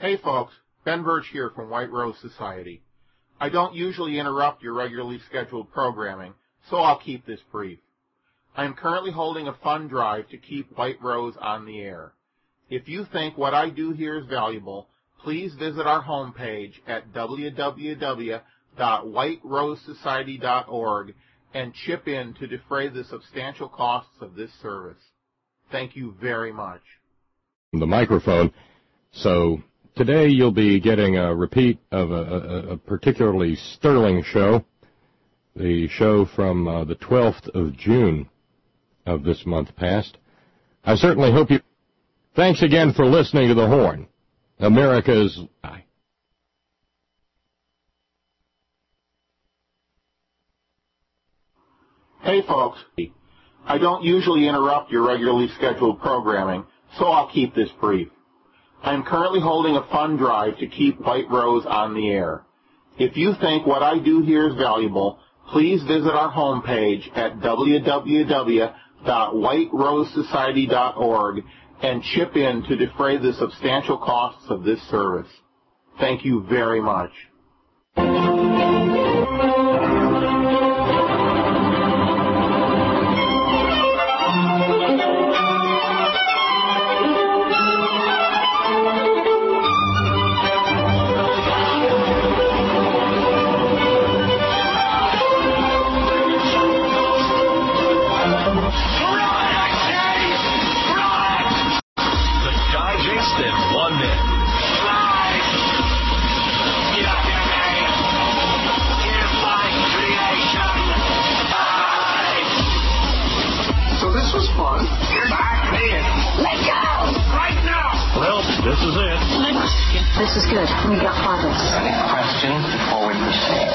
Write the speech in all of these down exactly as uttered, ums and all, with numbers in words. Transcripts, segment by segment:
Hey folks, Ben Birch here from White Rose Society. I don't usually interrupt your regularly scheduled programming, so I'll keep this brief. I am currently holding a fund drive to keep White Rose on the air. If you think what I do here is valuable, please visit our homepage at w w w dot white rose society dot org and chip in to defray the substantial costs of this service. Thank you very much. The microphone. So today you'll be getting a repeat of a, a, a particularly sterling show, the show from uh, the twelfth of June of this month past. I certainly hope you... Thanks again for listening to The Horn, America's... Hey folks, I don't usually interrupt your regularly scheduled programming, so I'll keep this brief. I am currently holding a fund drive to keep White Rose on the air. If you think what I do here is valuable, please visit our homepage at w w w dot white rose society dot org and chip in to defray the substantial costs of this service. Thank you very much. This is good. We got progress. Any question before we proceed?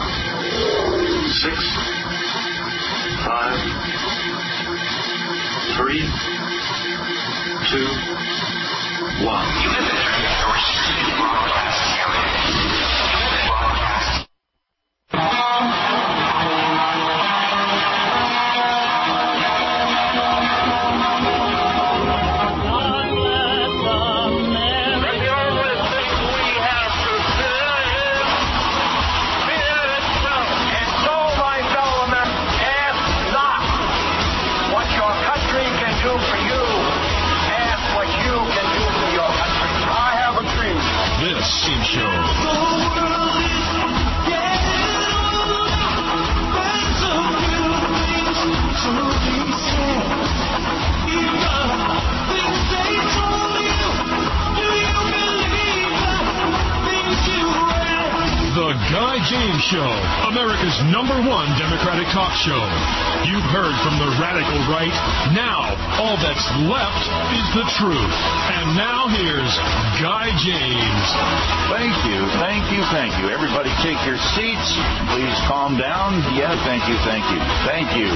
Six, five, three, two, one. You have entered restricted broadcast area. Broadcast. James Show, America's number one Democratic talk show. You've heard from the radical right. Now, all that's left is the truth. And now here's Guy James. Thank you, thank you, thank you. Everybody take your seats. Please calm down. Yeah, thank you, thank you, thank you,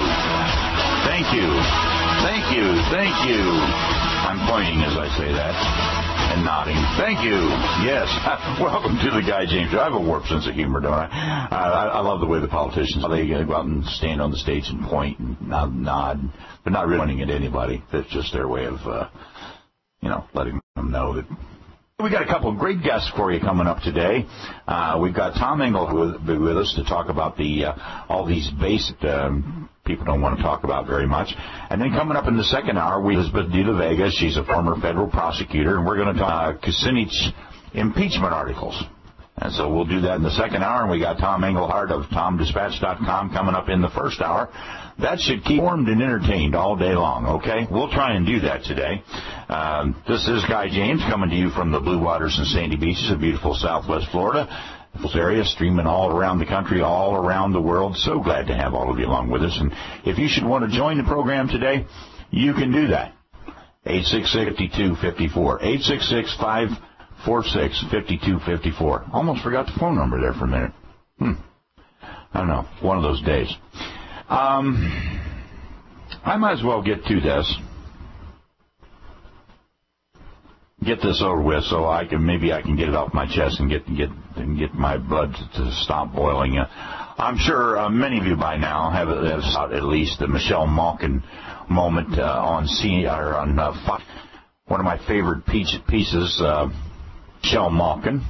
thank you, thank you, thank you. I'm pointing as I say that. And nodding. Thank you. Yes. Welcome to the Guy James Show. I have a warped sense of humor, don't I? I, I love the way the politicians, they go out and stand on the stage and point and nod, nod but not really pointing at anybody. That's just their way of, uh, you know, letting them know that. We got a couple of great guests for you coming up today. Uh, we've got Tom Engel who will be with us to talk about the uh, all these basic um, people don't want to talk about very much. And then coming up in the second hour, we have Elizabeth de la Vega. She's a former federal prosecutor, and we're going to talk uh, Kucinich impeachment articles. And so we'll do that in the second hour. And we got Tom Engelhardt of tom dispatch dot com coming up in the first hour. That should keep warmed and entertained all day long, okay? We'll try and do that today. Um, this is Guy James coming to you from the Blue Waters and Sandy Beaches of beautiful Southwest Florida. This area streaming all around the country, all around the world. So glad to have all of you along with us. And if you should want to join the program today, you can do that. eight six six, five two five four. eight six six, five four six, five two five four. Almost forgot the phone number there for a minute. Hmm. I don't know. One of those days. Um, I might as well get to this. Get this over with, so I can maybe I can get it off my chest and get get and get my blood to, to stop boiling. Uh, I'm sure uh, many of you by now have, have saw at least the Michelle Malkin moment uh, on C or on uh, Fox. One of my favorite pieces. Uh, Michelle Malkin.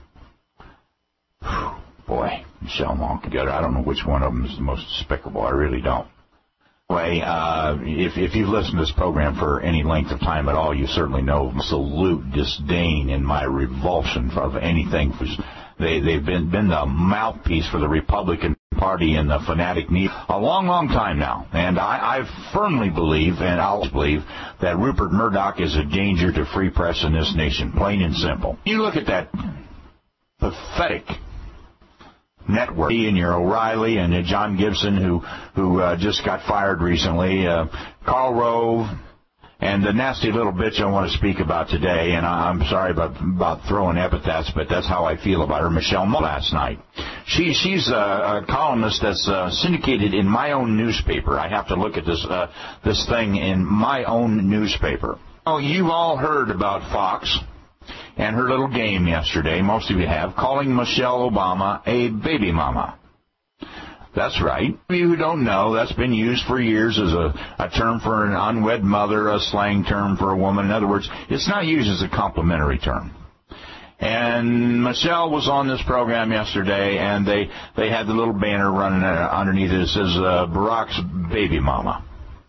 Boy, Michelle Malkin. I don't know which one of them is the most despicable. I really don't. Anyway, uh, if, if you've listened to this program for any length of time at all, you certainly know absolute disdain and my revulsion of anything. They, they've been, been the mouthpiece for the Republican Party and the fanatic need a long, long time now. And I, I firmly believe, and I'll believe, that Rupert Murdoch is a danger to free press in this nation, plain and simple. You look at that pathetic network, and your O'Reilly and uh, John Gibson, who who uh, just got fired recently, uh, Karl Rove, and the nasty little bitch I want to speak about today, and I, I'm sorry about about throwing epithets, but that's how I feel about her, Michelle Malkin, last night. She, she's a, a columnist that's uh, syndicated in my own newspaper. I have to look at this uh, this thing in my own newspaper. Oh, you've all heard about Fox and her little game yesterday, most of you have, calling Michelle Obama a baby mama. That's right. For you who don't know, that's been used for years as a, a term for an unwed mother, a slang term for a woman. In other words, it's not used as a complimentary term. And Michelle was on this program yesterday, and they, they had the little banner running underneath it that says uh, Barack's baby mama.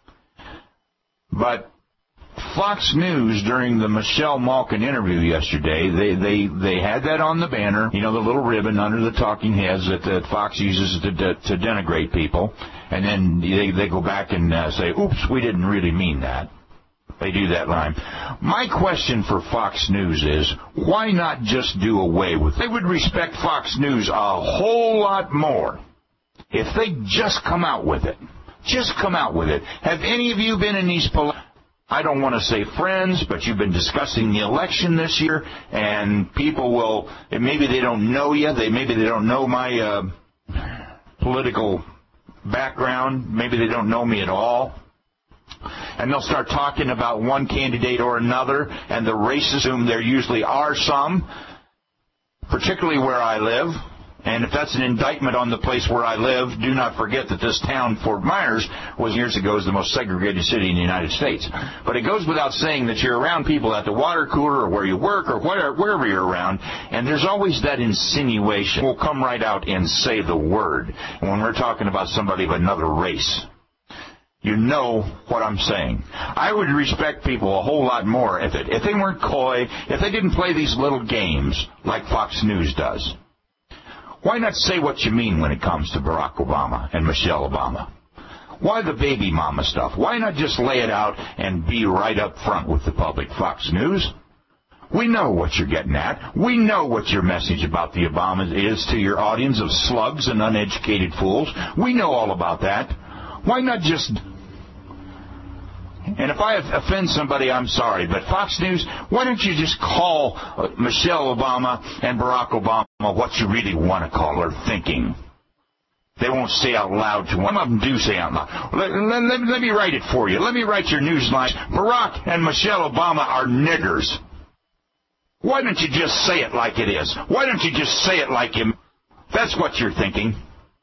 But Fox News, during the Michelle Malkin interview yesterday, they, they, they had that on the banner, you know, the little ribbon under the talking heads that, that Fox uses to, to, to denigrate people. And then they, they go back and uh, say, oops, we didn't really mean that. They do that line. My question for Fox News is, why not just do away with it? They would respect Fox News a whole lot more if they just come out with it. Just come out with it. Have any of you been in these political... I don't want to say friends, but you've been discussing the election this year, and people will, maybe they don't know you, they maybe they don't know my uh, political background, maybe they don't know me at all, and they'll start talking about one candidate or another, and the races, whom there usually are some, particularly where I live. And if that's an indictment on the place where I live, do not forget that this town, Fort Myers, was years ago was the most segregated city in the United States. But it goes without saying that you're around people at the water cooler or where you work or whatever, wherever you're around, and there's always that insinuation. We'll come right out and say the word. And when we're talking about somebody of another race, you know what I'm saying. I would respect people a whole lot more if it, if they weren't coy, if they didn't play these little games like Fox News does. Why not say what you mean when it comes to Barack Obama and Michelle Obama? Why the baby mama stuff? Why not just lay it out and be right up front with the public? Fox News, we know what you're getting at. We know what your message about the Obamas is to your audience of slugs and uneducated fools. We know all about that. Why not just... And if I offend somebody, I'm sorry. But Fox News, why don't you just call uh, Michelle Obama and Barack Obama what you really want to call her thinking? They won't say out loud to one of them do say out loud. Let, let, let, let me write it for you. Let me write your news line. Barack and Michelle Obama are niggers. Why don't you just say it like it is? Why don't you just say it like him? That's what you're thinking.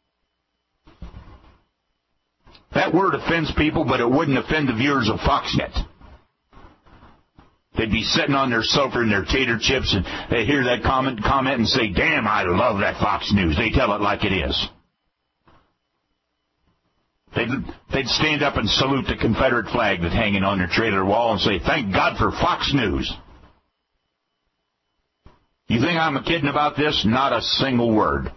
That word offends people, but it wouldn't offend the viewers of Fox Net. They'd be sitting on their sofa and their tater chips, and they'd hear that comment, comment and say, damn, I love that Fox News. They tell it like it is. They'd, they'd stand up and salute the Confederate flag that's hanging on their trailer wall and say, thank God for Fox News. You think I'm kidding about this? Not a single word.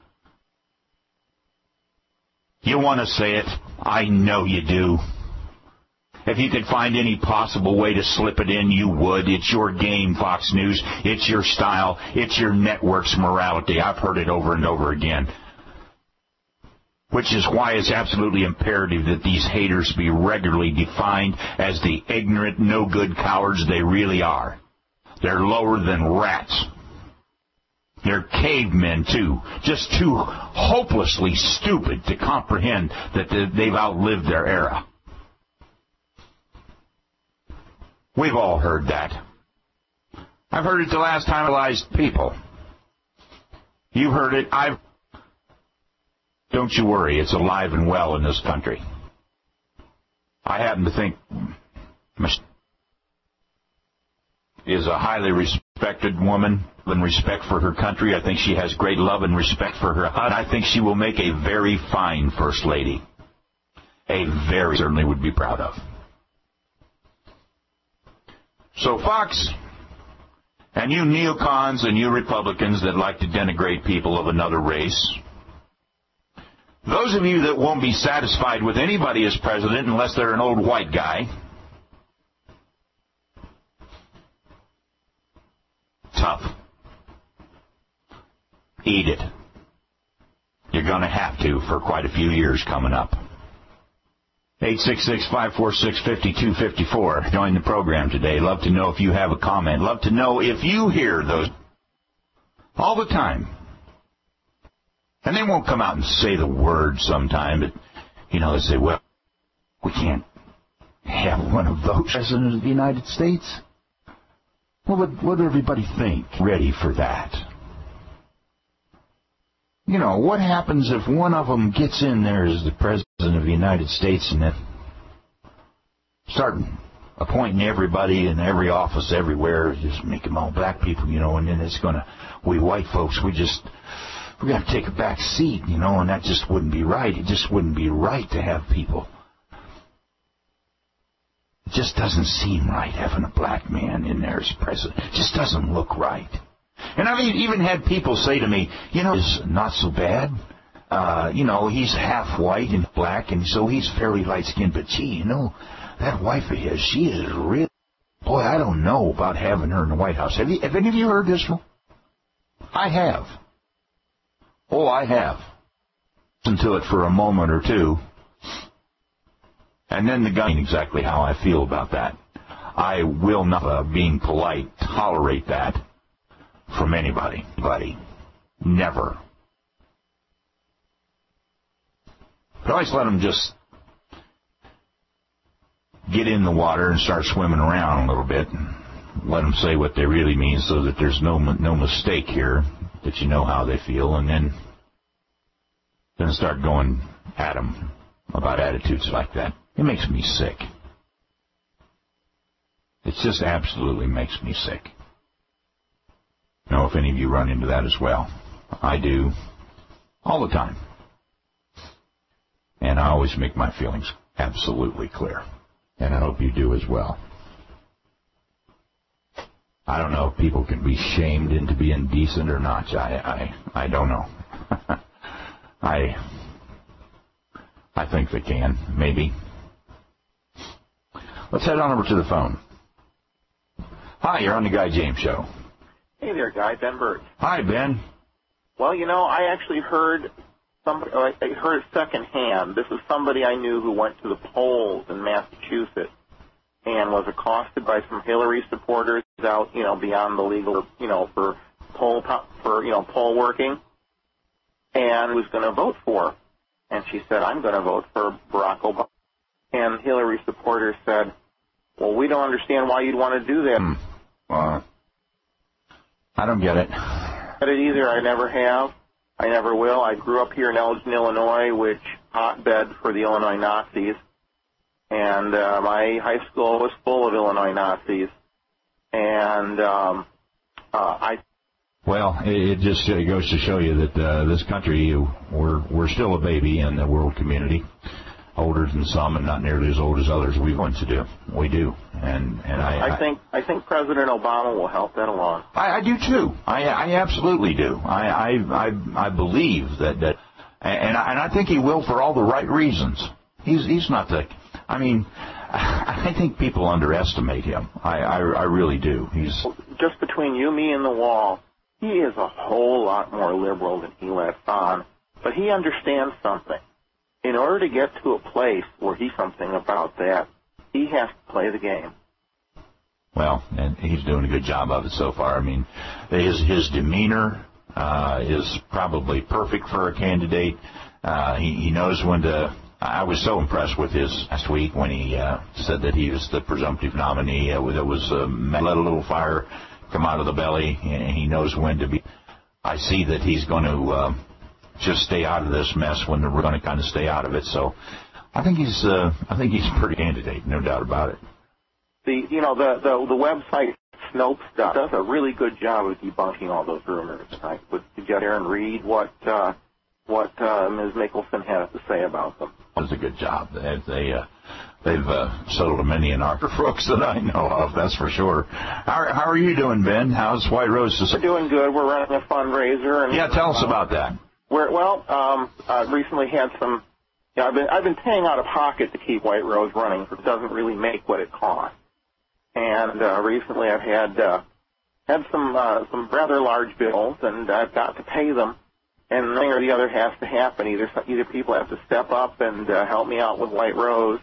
You want to say it. I know you do. If you could find any possible way to slip it in, you would. It's your game, Fox News. It's your style. It's your network's morality. I've heard it over and over again. Which is why it's absolutely imperative that these haters be regularly defined as the ignorant, no-good cowards they really are. They're lower than rats. They're cavemen, too. Just too hopelessly stupid to comprehend that they've outlived their era. We've all heard that. I've heard it the last time I realized people. You've heard it. I've... Don't you worry. It's alive and well in this country. I happen to think... is a highly respected woman and respect for her country. I think she has great love and respect for her husband. I think she will make a very fine First Lady. A very certainly would be proud of. So Fox, and you neocons and you Republicans that like to denigrate people of another race, those of you that won't be satisfied with anybody as president unless they're an old white guy, tough. Eat it. You're going to have to for quite a few years coming up. eight six six, five four six, five two five four. Join the program today. Love to know if you have a comment. Love to know if you hear those all the time. And they won't come out and say the word sometime, but, you know, they say, well, we can't have one of those president of the United States. Well, what, what do everybody think? Ready for that. You know, what happens if one of them gets in there as the president of the United States and then start appointing everybody in every office everywhere, just make them all black people, you know, and then it's going to, we white folks, we just, we got to take a back seat, you know, and that just wouldn't be right. It just wouldn't be right to have people. It just doesn't seem right having a black man in there as president. It just doesn't look right. And I've even had people say to me, you know, it's not so bad. Uh, you know, he's half white and black, and so he's fairly light-skinned. But, gee, you know, that wife of his, she is really, boy, I don't know about having her in the White House. Have, you, have any of you heard this one? I have. Oh, I have. Listen to it for a moment or two. And then the guy, exactly how I feel about that. I will not, uh, being polite, tolerate that from anybody. Buddy. Never. But always let them just get in the water and start swimming around a little bit. Let them say what they really mean so that there's no no mistake here, that you know how they feel, and then, then start going at them about attitudes like that. It makes me sick. It just absolutely makes me sick. I know if any of you run into that as well. I do. All the time. And I always make my feelings absolutely clear. And I hope you do as well. I don't know if people can be shamed into being decent or not. I I, I don't know. I I think they can, maybe. Let's head on over to the phone. Hi, you're on the Guy James Show. Hey there, Guy. Ben Burt. Hi, Ben. Well, you know, I actually heard somebody. I heard it secondhand. This is somebody I knew who went to the polls in Massachusetts and was accosted by some Hillary supporters out, you know, beyond the legal, you know, for poll for you know poll working, and was going to vote for her. And she said, "I'm going to vote for Barack Obama." And Hillary supporters said, "Well, we don't understand why you'd want to do that." Hmm. Well, I don't get it. Get it either. I never have. I never will. I grew up here in Elgin, Illinois, which hotbed for the Illinois Nazis. And uh, my high school was full of Illinois Nazis. And um, uh, I... Well, it just it goes to show you that uh, this country, we're we're still a baby in the world community. Older than some and not nearly as old as others. We want to do. We do. And and I, I think I think President Obama will help that along. I, I do too. I I absolutely do. I I I, I believe that that and I, and I think he will for all the right reasons. He's he's not the. I mean, I think people underestimate him. I I, I really do. He's just between you, me, and the wall. He is a whole lot more liberal than he lets on, but he understands something. In order to get to a place where he's something about that, he has to play the game. Well, and he's doing a good job of it so far. I mean, his his demeanor uh, is probably perfect for a candidate. Uh, he, he knows when to. I was so impressed with his last week when he uh, said that he was the presumptive nominee. It was, it was uh, let a little fire come out of the belly, and he knows when to be. I see that he's going to. Uh, just stay out of this mess when we're going to kind of stay out of it. So I think he's uh, I think he's a pretty candidate, no doubt about it. The you know the the, the website Snopes does, does a really good job of debunking all those rumors. I would get there and read what uh, what uh, Miz Mickelson has to say about them. Does a good job. They, they uh, they've uh, settled many an our crooks that I know of. That's for sure. How, how are you doing, Ben? How's White Rose Society? We're doing good. We're running a fundraiser. And, yeah, tell us uh, about that. We're well. Um, I recently had some. Yeah, I've been I've been paying out of pocket to keep White Rose running. It doesn't really make what it costs. And uh, recently I've had uh, had some uh, some rather large bills, and I've got to pay them. And one thing or the other has to happen. Either either people have to step up and uh, help me out with White Rose,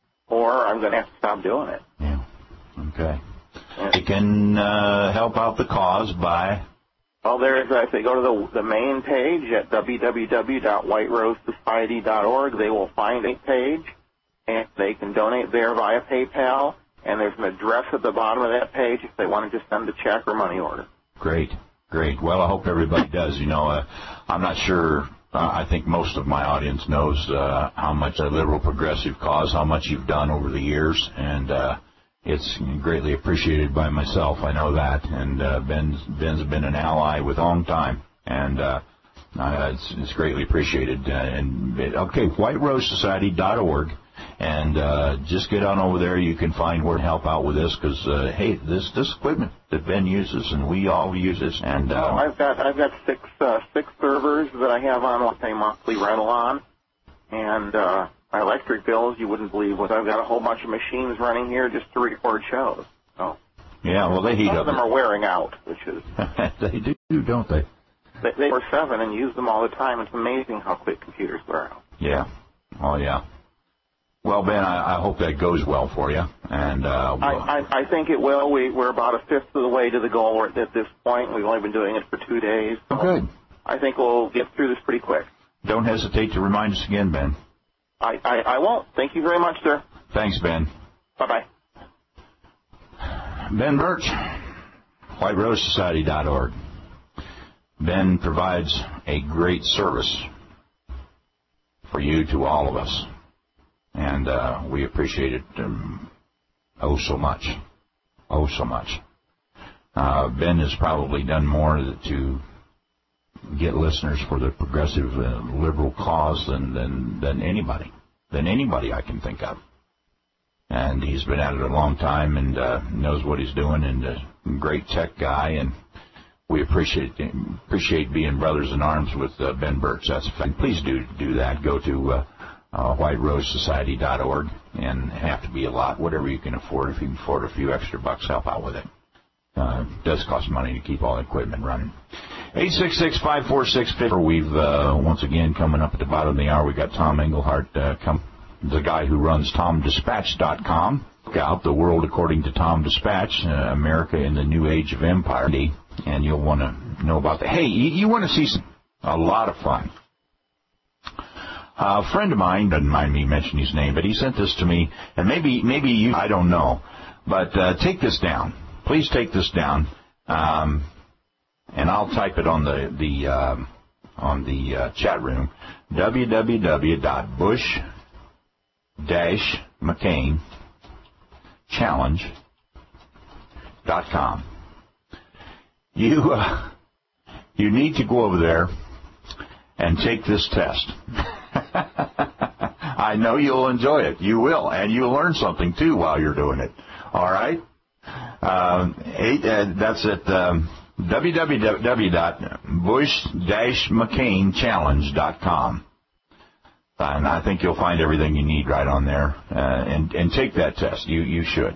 or I'm going to have to stop doing it. Yeah. Okay. And you can uh, help out the cause by. Well, there is. If they go to the the main page at w w w dot white rose society dot org, they will find a page, and they can donate there via PayPal. And there's an address at the bottom of that page if they want to just send a check or money order. Great, great. Well, I hope everybody does. You know, uh, I'm not sure. Uh, I think most of my audience knows uh, how much a liberal progressive cause, how much you've done over the years, and uh, it's greatly appreciated by myself. I know that, and uh, Ben's, Ben's been an ally with a long time, and uh, uh, it's, it's greatly appreciated. Uh, and okay, white rose society dot org. And uh, just get on over there. You can find where to help out with this because, uh, hey, this this equipment that Ben uses and we all use it. And uh, well, I've got I've got six uh, six servers that I have on what I pay monthly rental on, and uh, my electric bills you wouldn't believe what I've got a whole bunch of machines running here just to record shows. So yeah, well they heat some up. Some of them are wearing out, which is they do, don't they? They they were seven and use them all the time. It's amazing how quick computers wear out. Yeah, oh yeah. Well, Ben, I, I hope that goes well for you. And uh, we'll... I, I, I think it will. We, we're about a fifth of the way to the goal at this point. We've only been doing it for two days. So oh, good. I think we'll get through this pretty quick. Don't hesitate to remind us again, Ben. I, I, I won't. Thank you very much, sir. Thanks, Ben. Bye-bye. Ben Birch, white rose society dot org. Ben provides a great service for you to all of us. And uh, we appreciate it um, oh so much. Oh so much. Uh, Ben has probably done more to get listeners for the progressive uh, liberal cause than, than, than anybody. Than anybody I can think of. And he's been at it a long time and uh, knows what he's doing and a great tech guy. And we appreciate appreciate being brothers in arms with uh, Ben Birch. That's a fact. Please do do that. Go to... Uh, Uh, white rose society dot org, and have to be a lot, whatever you can afford. If you can afford a few extra bucks, help out with it. Uh, it does cost money to keep all the equipment running. eight six six, five four six, five four. We've, uh, once again, coming up at the bottom of the hour, we got Tom Engelhardt, uh, come, the guy who runs tom dispatch dot com. Look out, The World According to Tom Dispatch, uh, America in the New Age of Empire. And you'll want to know about that. Hey, you, you want to see some, a lot of fun. Uh, a friend of mine, doesn't mind me mentioning his name, but he sent this to me, and maybe maybe you, I don't know, but uh, take this down. Please take this down, um, and I'll type it on the the uh, on the uh, chat room. w w w dot bush dash mccain challenge dot com. You uh, you need to go over there and take this test. I know you'll enjoy it. You will, and you'll learn something too while you're doing it. All right. Um, eight, uh, that's at um, w w w dot bush dash mccain challenge dot com, and I think you'll find everything you need right on there. Uh, and and take that test. You you should.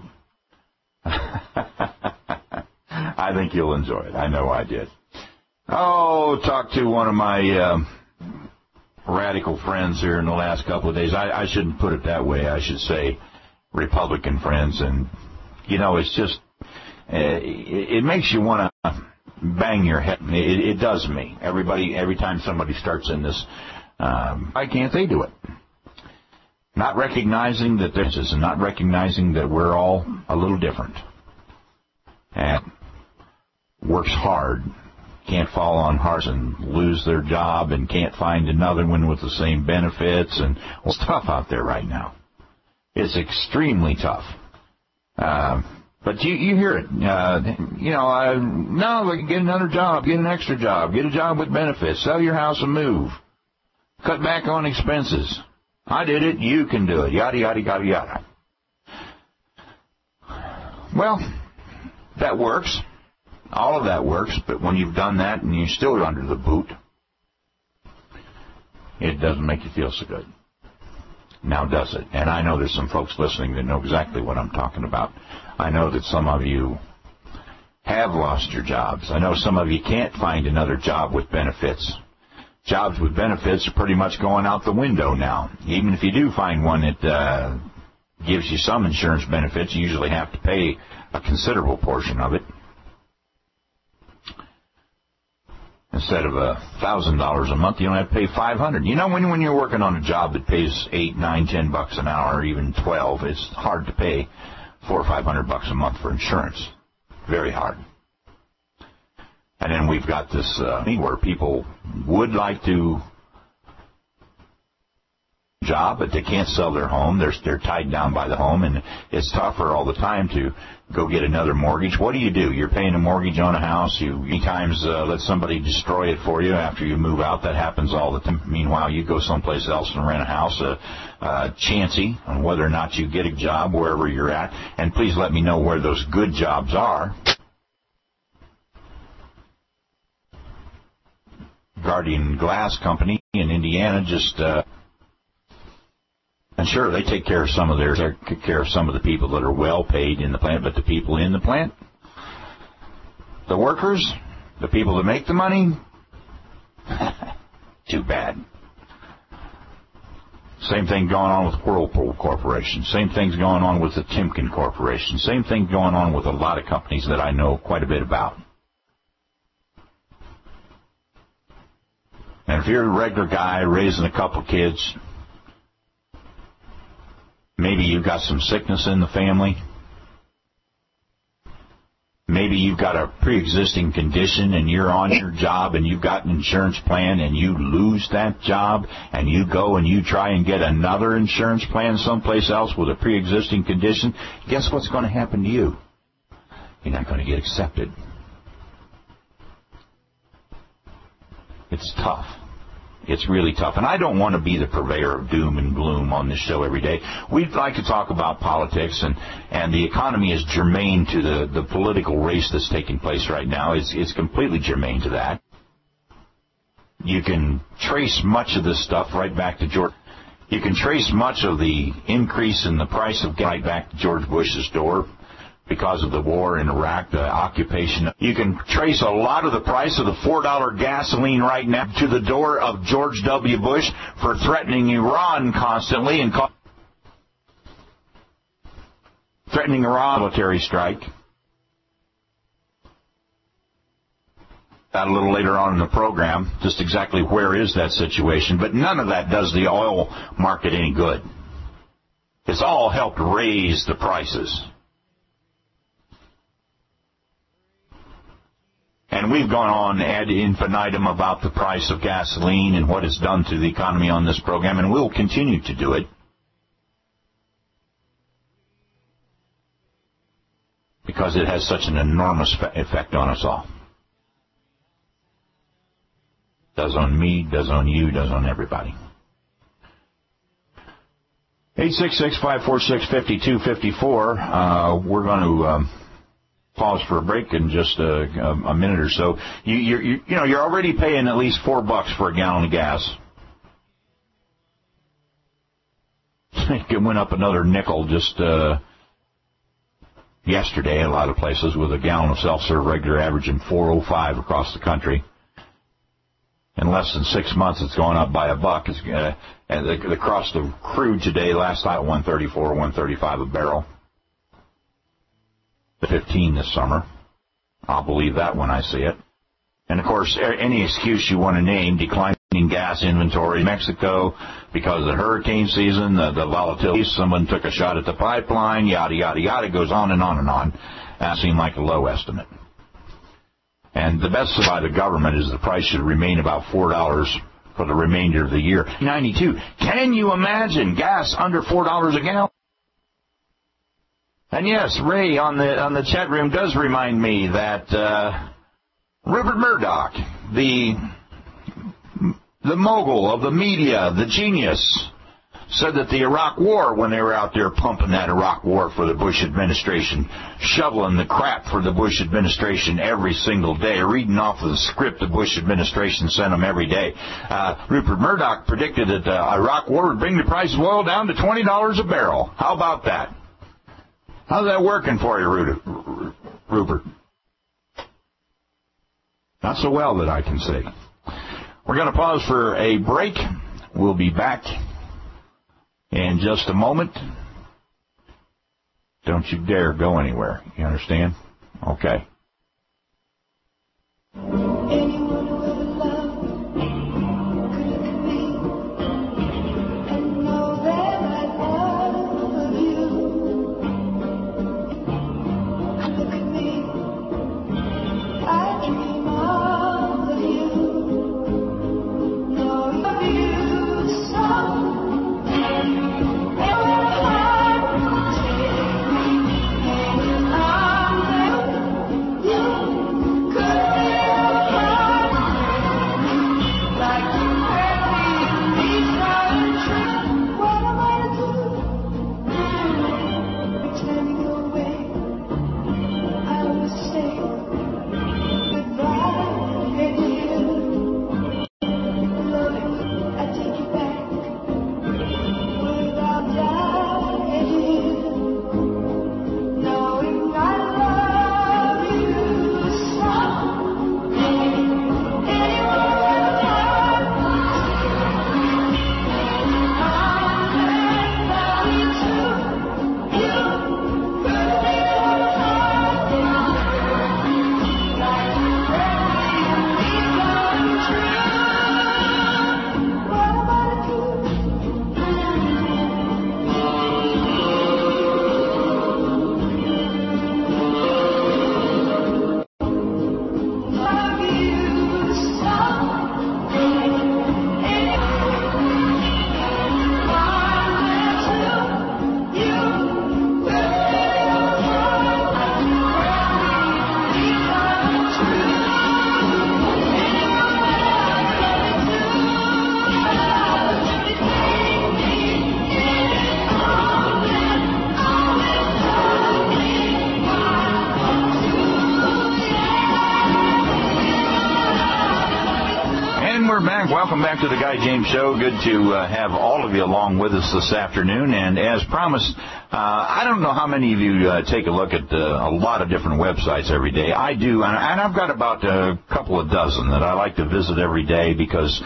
I think you'll enjoy it. I know I did. Oh, talk to one of my. Um, radical friends here in the last couple of days. I, I shouldn't put it that way. I should say Republican friends. And, you know, it's just, uh, it, it makes you want to bang your head. It, it does me. Everybody, every time somebody starts in this, um, why can't they do it? Not recognizing that there's this and not recognizing that we're all a little different. And works hard. Can't fall on hearts and lose their job and can't find another one with the same benefits. And well, it's tough out there right now. It's extremely tough. Uh, But you, you hear it. Uh, you know, uh, no, get another job, get an extra job, get a job with benefits, sell your house and move, cut back on expenses. I did it, you can do it, yada, yada, yada, yada. Well, that works. All of that works, but when you've done that and you're still under the boot, it doesn't make you feel so good. Now does it? And I know there's some folks listening that know exactly what I'm talking about. I know that some of you have lost your jobs. I know some of you can't find another job with benefits. Jobs with benefits are pretty much going out the window now. Even if you do find one that uh, gives you some insurance benefits, you usually have to pay a considerable portion of it. Instead of a thousand dollars a month, you don't have to pay five hundred. You know, when when you're working on a job that pays eight, nine, ten bucks an hour, or even twelve, it's hard to pay four or five hundred bucks a month for insurance. Very hard. And then we've got this uh, where people would like to job, but they can't sell their home. They're they're tied down by the home, and it's tougher all the time to go get another mortgage. What do you do? You're paying a mortgage on a house. You many times uh, let somebody destroy it for you after you move out. That happens all the time. Meanwhile, you go someplace else and rent a house, uh, uh, chancy on whether or not you get a job wherever you're at. And please let me know where those good jobs are. Guardian Glass Company in Indiana just. Uh, And sure, they take care of some of their, take care of some of the people that are well paid in the plant, but the people in the plant, the workers, the people that make the money, too bad. Same thing going on with Whirlpool Corporation. Same thing's going on with the Timken Corporation. Same thing going on with a lot of companies that I know quite a bit about. And if you're a regular guy raising a couple kids, maybe you've got some sickness in the family. Maybe you've got a pre-existing condition and you're on your job and you've got an insurance plan and you lose that job and you go and you try and get another insurance plan someplace else with a pre-existing condition. Guess what's going to happen to you? You're not going to get accepted. It's tough. It's really tough. And I don't want to be the purveyor of doom and gloom on this show every day. We'd like to talk about politics, and, and the economy is germane to the, the political race that's taking place right now. It's, it's completely germane to that. You can trace much of this stuff right back to George. You can trace much of the increase in the price of gas right back to George Bush's door. Because of the war in Iraq, the occupation. You can trace a lot of the price of the four dollar gasoline right now to the door of George W. Bush for threatening Iran constantly and call- threatening Iran military strike. That a little later on in the program, just exactly where is that situation. But none of that does the oil market any good. It's all helped raise the prices. And we've gone on ad infinitum about the price of gasoline and what it's done to the economy on this program, and we'll continue to do it. Because it has such an enormous effect on us all. Does on me, does on you, does on everybody. eight six six, five four six, five two five four. Uh, we're going to... Um, pause for a break in just a, a, a minute or so. You, you're, you, you know, you're already paying at least four bucks for a gallon of gas. It went up another nickel just uh, yesterday in a lot of places, with a gallon of self-serve regular averaging four oh five across the country. In less than six months, it's gone up by a buck. It's, uh, and the, the cost of crude today, last night, one thirty-four, one thirty-five a barrel. fifteen this summer. I'll believe that when I see it. And, of course, any excuse you want to name, declining gas inventory in Mexico because of the hurricane season, the, the volatility, someone took a shot at the pipeline, yada, yada, yada, goes on and on and on. That seemed like a low estimate. And the best by the government is the price should remain about four dollars for the remainder of the year. ninety-two. Can you imagine gas under four dollars a gallon? And yes, Ray on the on the chat room does remind me that uh, Rupert Murdoch, the the mogul of the media, the genius, said that the Iraq War, when they were out there pumping that Iraq War for the Bush administration, shoveling the crap for the Bush administration every single day, reading off of the script the Bush administration sent them every day. Uh, Rupert Murdoch predicted that the Iraq War would bring the price of oil down to twenty dollars a barrel. How about that? How's that working for you, Rupert? Not so well that I can say. We're going to pause for a break. We'll be back in just a moment. Don't you dare go anywhere. You understand? Okay. Welcome back to the Guy James Show. Good to uh, have all of you along with us this afternoon. And as promised, uh, I don't know how many of you uh, take a look at uh, a lot of different websites every day. I do, and, and I've got about a couple of dozen that I like to visit every day because,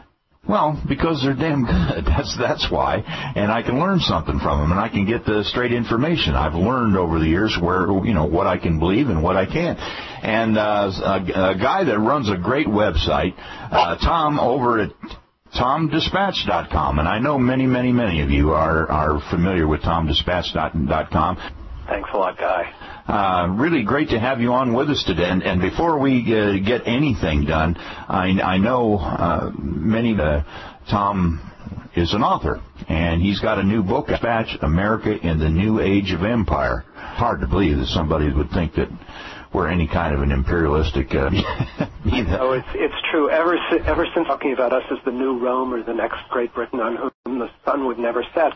well, because they're damn good. That's that's why. And I can learn something from them, and I can get the straight information. I've learned over the years where, you know, what I can believe and what I can't. And uh, a, a guy that runs a great website, uh, Tom, over at tom dispatch dot com. And I know many, many, many of you are, are familiar with tom dispatch dot com. Thanks a lot, Guy. Uh, really great to have you on with us today. And, and before we uh, get anything done, I, I know uh, many, uh, Tom is an author, and he's got a new book, Dispatch, America in the New Age of Empire. Hard to believe that somebody would think that we're any kind of an imperialistic... Uh, oh, it's, it's true. Ever, si- ever since talking about us as the new Rome or the next Great Britain on whom the sun would never set.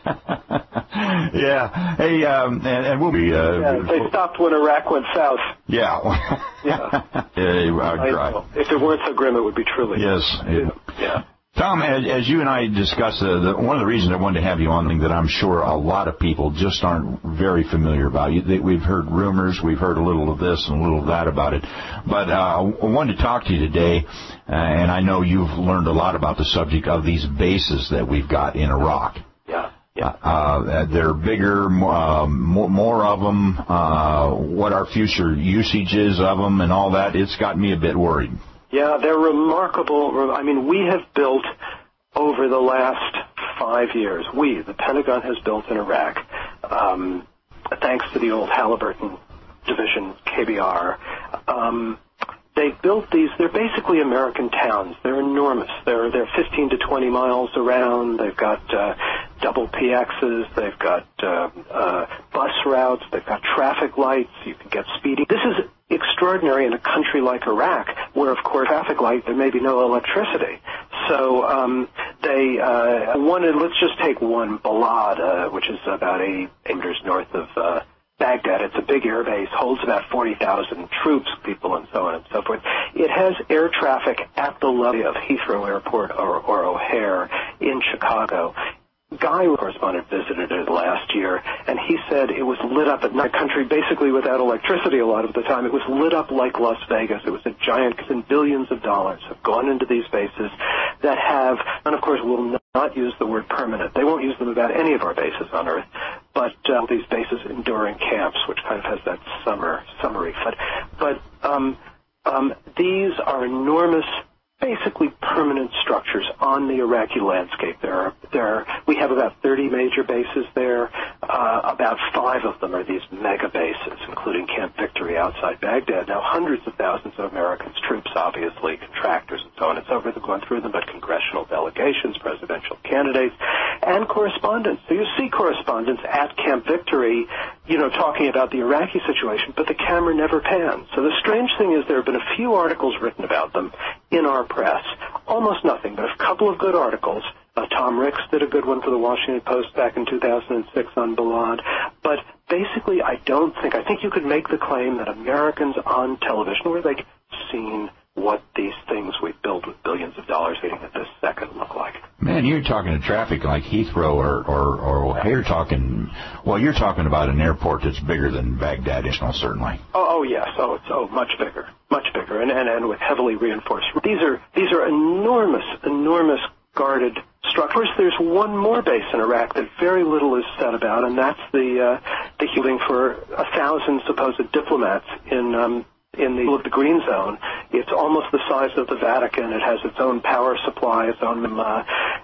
Yeah. Hey, um, and, and we'll be... Uh, yeah, they stopped when Iraq went south. Yeah. yeah. yeah I know. If it weren't so grim, it would be truly. Yes. It, yeah. Tom, as, as you and I discussed, uh, the, one of the reasons I wanted to have you on, that I'm sure a lot of people just aren't very familiar about. You, they, we've heard rumors, we've heard a little of this and a little of that about it. But uh, I wanted to talk to you today, uh, and I know you've learned a lot about the subject of these bases that we've got in Iraq. Yeah. Yeah. Uh, they're bigger, uh, more, more of them, uh, what our future usage is of them and all that. It's got me a bit worried. Yeah, they're remarkable. I mean, we have built over the last five years, we, the Pentagon has built in Iraq, um, thanks to the old Halliburton division, K B R, um, they've built these, they're basically American towns. They're enormous. They're, they're fifteen to twenty miles around. They've got uh, double P Xs, they've got uh, uh, bus routes, they've got traffic lights, you can get speeding. This is extraordinary in a country like Iraq, where, of course, traffic light, there may be no electricity. So um, they uh, wanted, let's just take one, Balad, uh, which is about eighty kilometers north of uh, Baghdad. It's a big air base, holds about forty thousand troops, people, and so on and so forth. It has air traffic at the level of Heathrow Airport or, or O'Hare in Chicago. Guy, correspondent, visited it last year, and he said it was lit up at night. Country basically without electricity a lot of the time. It was lit up like Las Vegas. It was a giant, and billions of dollars have gone into these bases that have, and of course will not use the word permanent. They won't use them about any of our bases on Earth, but uh, these bases enduring camps, which kind of has that summer, summery foot. But um, um, these are enormous, basically permanent structures on the Iraqi landscape. There are, there are, we have about thirty major bases there. Uh, about five of them are these mega bases, including Camp Victory outside Baghdad. Now, hundreds of thousands of Americans, troops, obviously, contractors, and so on and so forth, have gone through them, but congressional delegations, presidential candidates, and correspondents. So you see correspondents at Camp Victory, you know, talking about the Iraqi situation, but the camera never pans. So the strange thing is there have been a few articles written about them in our press, almost nothing, but a couple of good articles. Uh, Tom Ricks did a good one for the Washington Post back in two thousand six on Balad. But basically, I don't think, I think you could make the claim that Americans on television, where they've seen what these things we've built with billions of dollars waiting at this second look like. Man, you're talking to traffic like Heathrow or, or, or you're talking, well, you're talking about an airport that's bigger than Baghdad, certainly. Oh, oh yes. Oh, it's oh, much bigger, much bigger, and, and, and with heavily reinforced. These are, these are enormous, enormous guarded structures. There's one more base in Iraq that very little is said about, and that's the, uh, the healing for a thousand supposed diplomats in, um, in the, the Green Zone. It's almost the size of the Vatican. It has its own power supply, its own uh,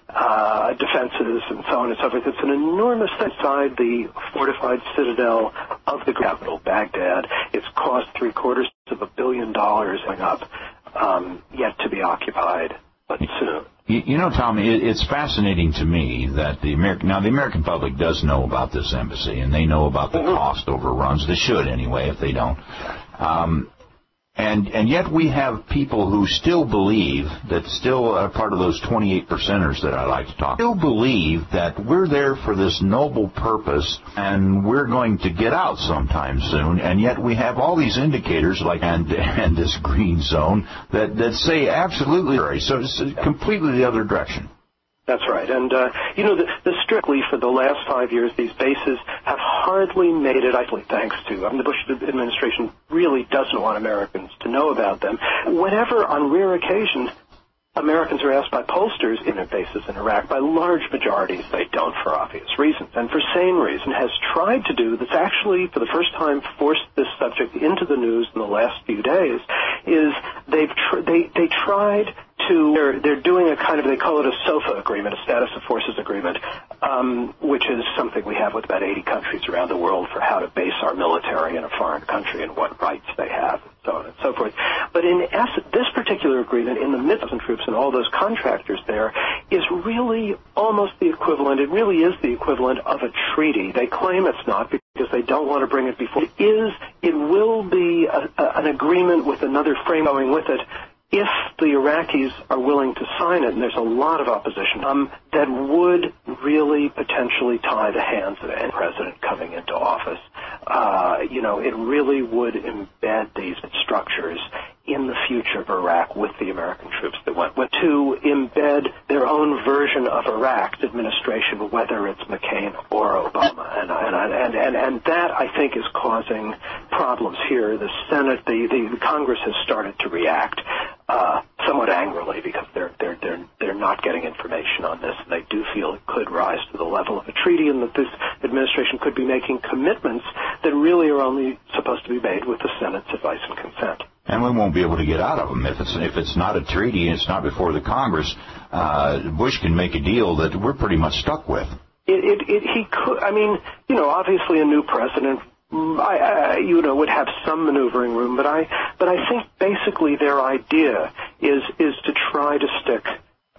uh, defenses, and so on and so forth. It's an enormous thing inside the fortified citadel of the capital, Baghdad. It's cost three quarters of a billion dollars going up, um, yet to be occupied, but soon. You, you know, Tom, it, it's fascinating to me that the American, now the American public does know about this embassy, and they know about the mm-hmm. cost overruns. They should anyway, if they don't. Um, And and yet we have people who still believe, that still are part of those twenty-eight percenters that I like to talk, still believe that we're there for this noble purpose and we're going to get out sometime soon, and yet we have all these indicators like and and this green zone that, that say absolutely, so it's completely the other direction. That's right. And, uh, you know, the, the strictly for the last five years, these bases have hardly made it, I believe, thanks to, I mean, the Bush administration really doesn't want Americans to know about them. Whenever, on rare occasions, Americans are asked by pollsters in their bases in Iraq, by large majorities they don't for obvious reasons, and for sane reason, has tried to do, that's actually for the first time forced this subject into the news in the last few days, is they've tr- they, they tried to, they're, they're doing a kind of, they call it a SOFA agreement, a status of forces agreement, um, which is something we have with about eighty countries around the world for how to base our military in a foreign country and what rights they have, and so on and so forth. But in essence, this particular agreement, in the midst of troops and all those contractors there, is really almost the equivalent, it really is the equivalent of a treaty. They claim it's not because they don't want to bring it before. It is, it will be a, a, an agreement with another frame going with it, if the Iraqis are willing to sign it, and there's a lot of opposition, um, that would really potentially tie the hands of any president coming into office. Uh, you know, it really would embed these structures in the future of Iraq with the American troops that went with, to embed their own version of Iraq's administration, whether it's McCain or Obama. And, and, and, and, and that, I think, is causing problems here. The Senate, the, the Congress has started to react uh, somewhat angrily because they're, they're, they're, they're not getting information on this. And they do feel it could rise to the level of a treaty and that this administration could be making commitments that really are only supposed to be made with the Senate's advice and consent. And we won't be able to get out of them. If it's if it's not a treaty and it's not before the Congress, uh, Bush can make a deal that we're pretty much stuck with. It, it, it, he could. I mean, you know, obviously a new president, I, I, you know, would have some maneuvering room. But I, but I think basically their idea is is to try to stick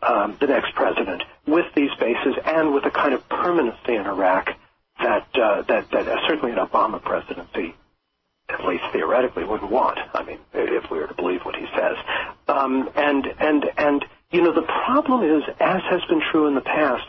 um, the next president with these bases and with a kind of permanency in Iraq that uh, that, that uh, certainly an Obama presidency, at least theoretically, wouldn't want. I mean, if we were to believe what he says. Um, and and and you know, the problem is, as has been true in the past,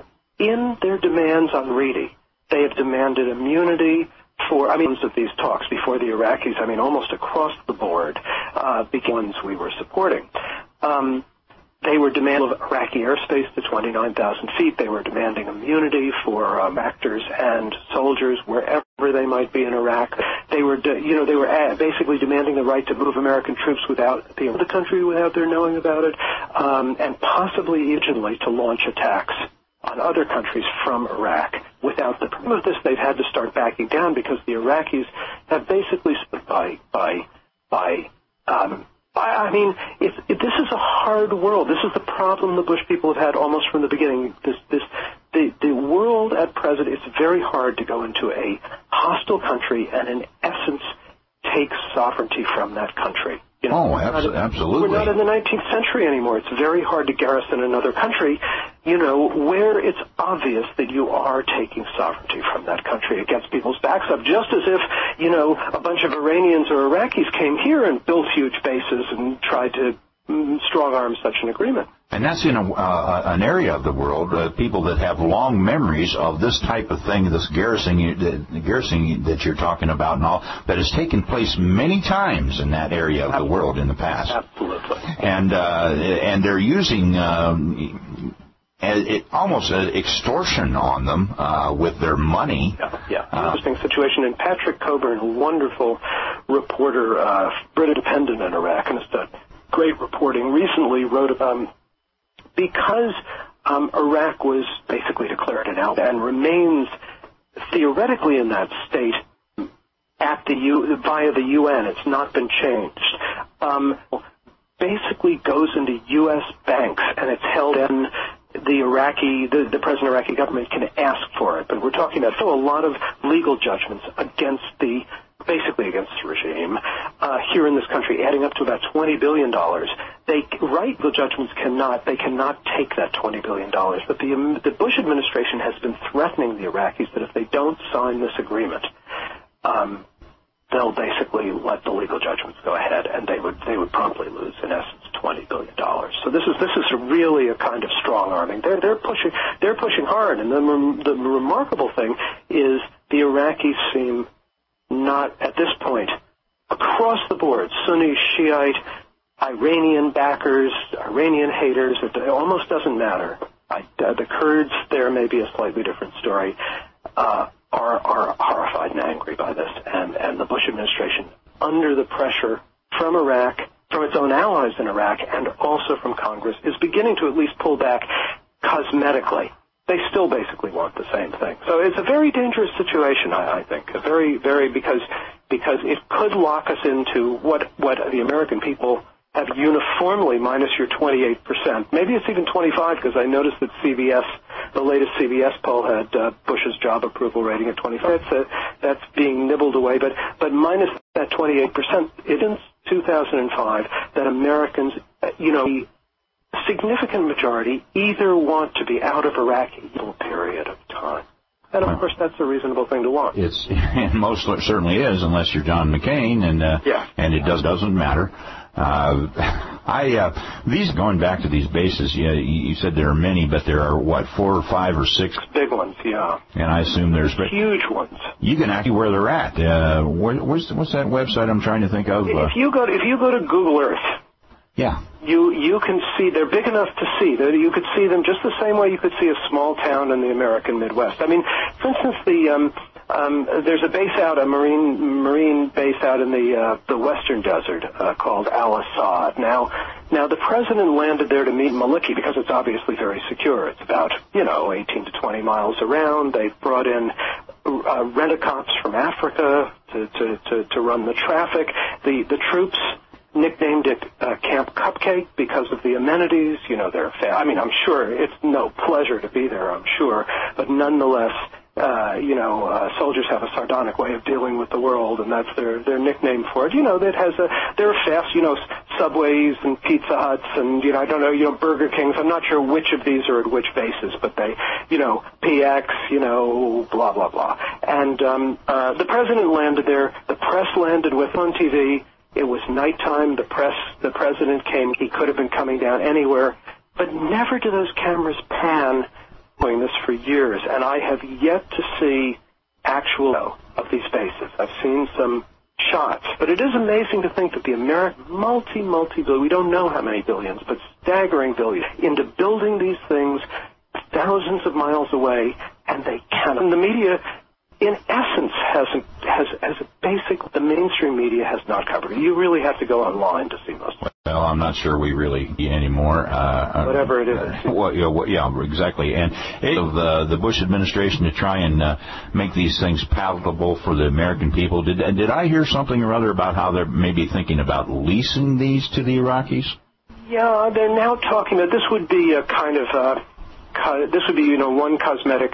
in their demands on Reedy, they have demanded immunity for, I mean, of these talks before the Iraqis, I mean, almost across the board, uh, the ones we were supporting. Um, they were demanding of Iraqi airspace to twenty-nine thousand feet. They were demanding immunity for um, actors and soldiers wherever they might be in Iraq. They were, de- you know, they were uh, basically demanding the right to move American troops without the, the country, without their knowing about it, um, and possibly originally to launch attacks on other countries from Iraq. Without the permission of this, they've had to start backing down because the Iraqis have basically stood by, by, by, um, I, I mean, it's, it, this is a hard world. This is the problem the Bush people have had almost from the beginning. This, this, the, the world at present, it's very hard to go into a hostile country and, in essence, take sovereignty from that country. You know, oh, abso- absolutely. We're not in the nineteenth century anymore. It's very hard to garrison another country, you know, where it's obvious that you are taking sovereignty from that country against people's backs up, just as if, you know, a bunch of Iranians or Iraqis came here and built huge bases and tried to mm, strong-arm such an agreement. And that's in a, uh, an area of the world, uh, people that have long memories of this type of thing, this garrisoning, the garrisoning that you're talking about and all, that has taken place many times in that area of the world in the past. Absolutely. And, uh, and they're using um, it, almost an extortion on them uh, with their money. Yeah, yeah. Uh, interesting situation. And Patrick Coburn, a wonderful reporter, uh, British Independent in Iraq, and has done great reporting, recently wrote about um, because um, Iraq was basically declared an outlaw and remains theoretically in that state at the U, via the U N. It's not been changed. Um, basically goes into U S banks and it's held in the Iraqi, the, the present Iraqi government can ask for it. But we're talking about so a lot of legal judgments against the, basically against the regime uh, here in this country, adding up to about twenty billion dollars. They right, the judgments cannot, they cannot take that twenty billion dollars. But the um, the Bush administration has been threatening the Iraqis that if they don't sign this agreement, um, they'll basically let the legal judgments go ahead, and they would they would promptly lose, in essence, twenty billion dollars. So this is this is really a kind of strong arming. They're they're pushing they're pushing hard, and the the remarkable thing is the Iraqis seem not at this point across the board, Sunni, Shiite, Iranian backers, Iranian haters. It almost doesn't matter. I, uh, the Kurds there may be a slightly different story. Uh, Are, are horrified and angry by this, and, and the Bush administration, under the pressure from Iraq, from its own allies in Iraq, and also from Congress, is beginning to at least pull back cosmetically. They still basically want the same thing. So it's a very dangerous situation, I, I think. A very, very, because because it could lock us into what what the American people have uniformly, minus your twenty-eight percent. Maybe it's even twenty-five, because I noticed that C B S, the latest C B S poll, had uh, Bush's job approval rating at twenty-five. That's, uh, that's being nibbled away. But, but minus that twenty-eight percent, it is two thousand five that Americans, uh, you know, a significant majority either want to be out of Iraq for a period of time. And, of course, that's a reasonable thing to want. It's, and most certainly is, unless you're John McCain, and uh, yeah. and it does, doesn't matter. Uh, I uh, these going back to these bases. Yeah, you said there are many, but there are what four or five or six big ones. Yeah, and I assume there's huge ones. You can actually where they're at. Uh, where, where's what's that website I'm trying to think of? Uh, if you go to, if you go to Google Earth, yeah, you you can see they're big enough to see. They're, you could see them just the same way you could see a small town in the American Midwest. I mean, for instance, the um, Um, there's a base out, a marine marine base out in the uh, the western desert uh, called Al-Assad. Now, now the president landed there to meet Maliki because it's obviously very secure. It's about you know eighteen to twenty miles around. They've brought in uh, rent-a-cops from Africa to, to, to, to run the traffic. The the troops nicknamed it uh, Camp Cupcake because of the amenities. You know, they're fa- I mean, I'm sure it's no pleasure to be there. I'm sure, but nonetheless. Uh, you know, uh, soldiers have a sardonic way of dealing with the world, and that's their, their nickname for it. You know, that has a, they're fast, you know, Subways and Pizza Huts and, you know, I don't know, you know, Burger Kings. I'm not sure which of these are at which bases, but they, you know, P X, you know, blah, blah, blah. And um, uh, the president landed there. The press landed with on T V. It was nighttime. The press, the president came. He could have been coming down anywhere. But never do those cameras pan. Doing this for years, and I have yet to see actual of these bases. I've seen some shots, but it is amazing to think that the American multi, multi-billion, we don't know how many billions, but staggering billions, into building these things thousands of miles away, and they can't. And the media, in essence, hasn't, has, has a basic, the mainstream media has not covered it. You really have to go online to see most of it. Well, I'm not sure we really anymore. Uh, Whatever it is. Uh, well, you know, yeah, exactly. And of the, the Bush administration to try and uh, make these things palatable for the American people. Did did I hear something or other about how they're maybe thinking about leasing these to the Iraqis? Yeah, they're now talking about this would be a kind of uh, co- this would be you know one cosmetic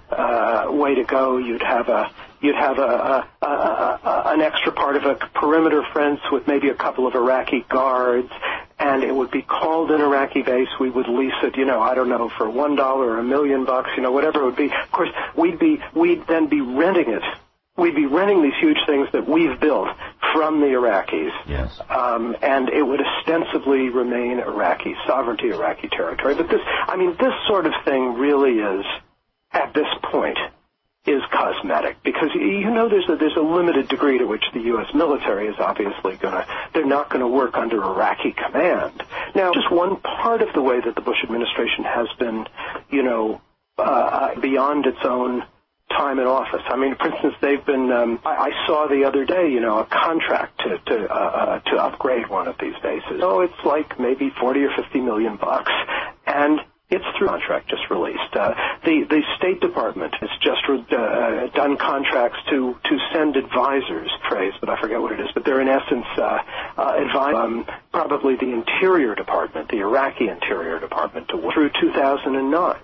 uh, way to go. You'd have a You'd have a, a, a, a, an extra part of a perimeter fence with maybe a couple of Iraqi guards, and it would be called an Iraqi base. We would lease it, you know, I don't know, for one dollar or a million bucks, you know, whatever it would be. Of course, we'd be we'd then be renting it. We'd be renting these huge things that we've built from the Iraqis. Yes. Um, and it would ostensibly remain Iraqi sovereignty, Iraqi territory. But this, I mean, this sort of thing really is, at this point, is cosmetic, because you know there's a, there's a limited degree to which the U S military is obviously going to, they're not going to work under Iraqi command. Now, just one part of the way that the Bush administration has been, you know, uh, beyond its own time in office. I mean, for instance, they've been, um, I, I saw the other day, you know, a contract to, to, uh, uh, to upgrade one of these bases. Oh, it's like maybe forty or fifty million bucks. And it's through contract just released. Uh, the the State Department has just uh, done contracts to to send advisors. Phrase, but I forget what it is. But they're in essence uh, uh, advise um, probably the Interior Department, the Iraqi Interior Department, to work through two thousand nine.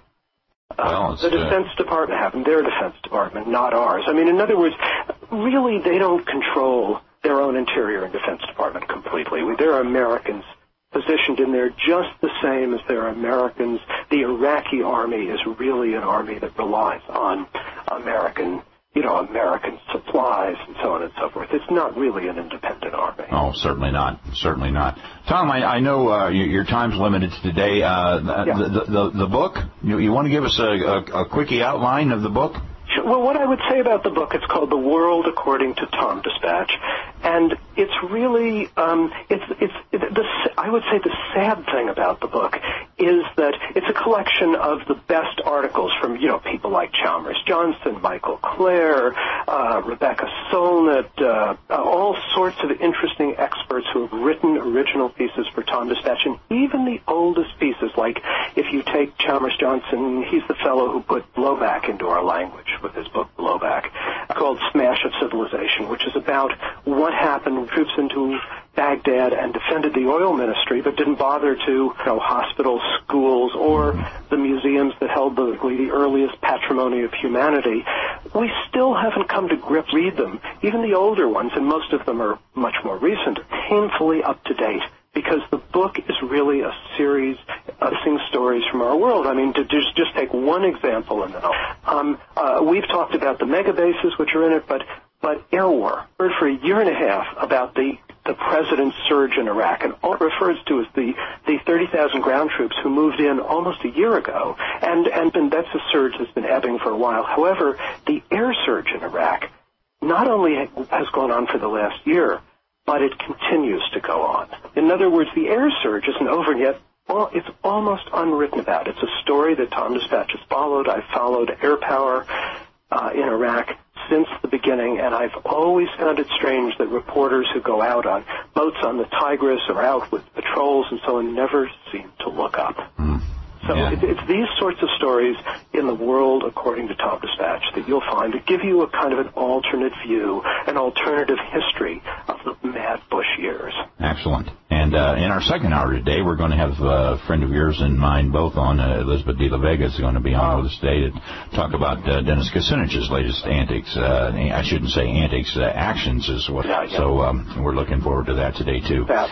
Uh, well, the Defense uh... Department happened. Their Defense Department, not ours. I mean, in other words, really, they don't control their own Interior and Defense Department completely. There are Americans positioned in there just the same as there are Americans. The Iraqi army is really an army that relies on American, you know, American supplies and so on and so forth. It's not really an independent army. Oh, certainly not. Certainly not. Tom, I, I know uh, your, your time's limited today. Uh, yeah. the, the, the book, you, you want to give us a, a, a quickie outline of the book? Well, what I would say about the book, it's called The World According to Tom Dispatch, and it's really, um, it's, it's, it, the, I would say the sad thing about the book is that it's a collection of the best articles from, you know, people like Chalmers Johnson, Michael Clare, uh, Rebecca Solnit, uh, all sorts of interesting experts who have written original pieces for Tom Dispatch, and even the oldest pieces, like if you take Chalmers Johnson, he's the fellow who put blowback into our language with his book Blowback, called Smash of Civilization, which is about what happened when troops into Baghdad and defended the oil ministry, but didn't bother to, you know, hospitals, schools, or the museums that held the, the earliest patrimony of humanity. We still haven't come to grips. Read them, even the older ones, and most of them are much more recent, painfully up to date, because the book is really a series of stories from our world. I mean, to just, just take one example, and um, uh, we've talked about the mega bases which are in it, but but air war. Heard for a year and a half about the the president's surge in Iraq, and all it refers to is the the thirty thousand ground troops who moved in almost a year ago, and and been, that's a surge that's been ebbing for a while. However, the air surge in Iraq not only has gone on for the last year, but it continues to go on. In other words, the air surge isn't over yet. Well, it's almost unwritten about. It's a story that Tom Dispatch has followed. I've followed air power uh, in Iraq since the beginning, and I've always found it strange that reporters who go out on boats on the Tigris or out with patrols and so on never seem to look up. Mm. So yeah. it, it's these sorts of stories in the world, according to Tom Dispatch, that you'll find that give you a kind of an alternate view, an alternative history of the mad Bush years. Excellent. And uh, in our second hour today, we're going to have a friend of yours and mine both on. Uh, Elizabeth De La Vega is going to be on with us today to talk about uh, Dennis Kucinich's latest antics. Uh, I shouldn't say antics, uh, actions is what. Yeah, yeah. So um, we're looking forward to that today, too. Fabulous. She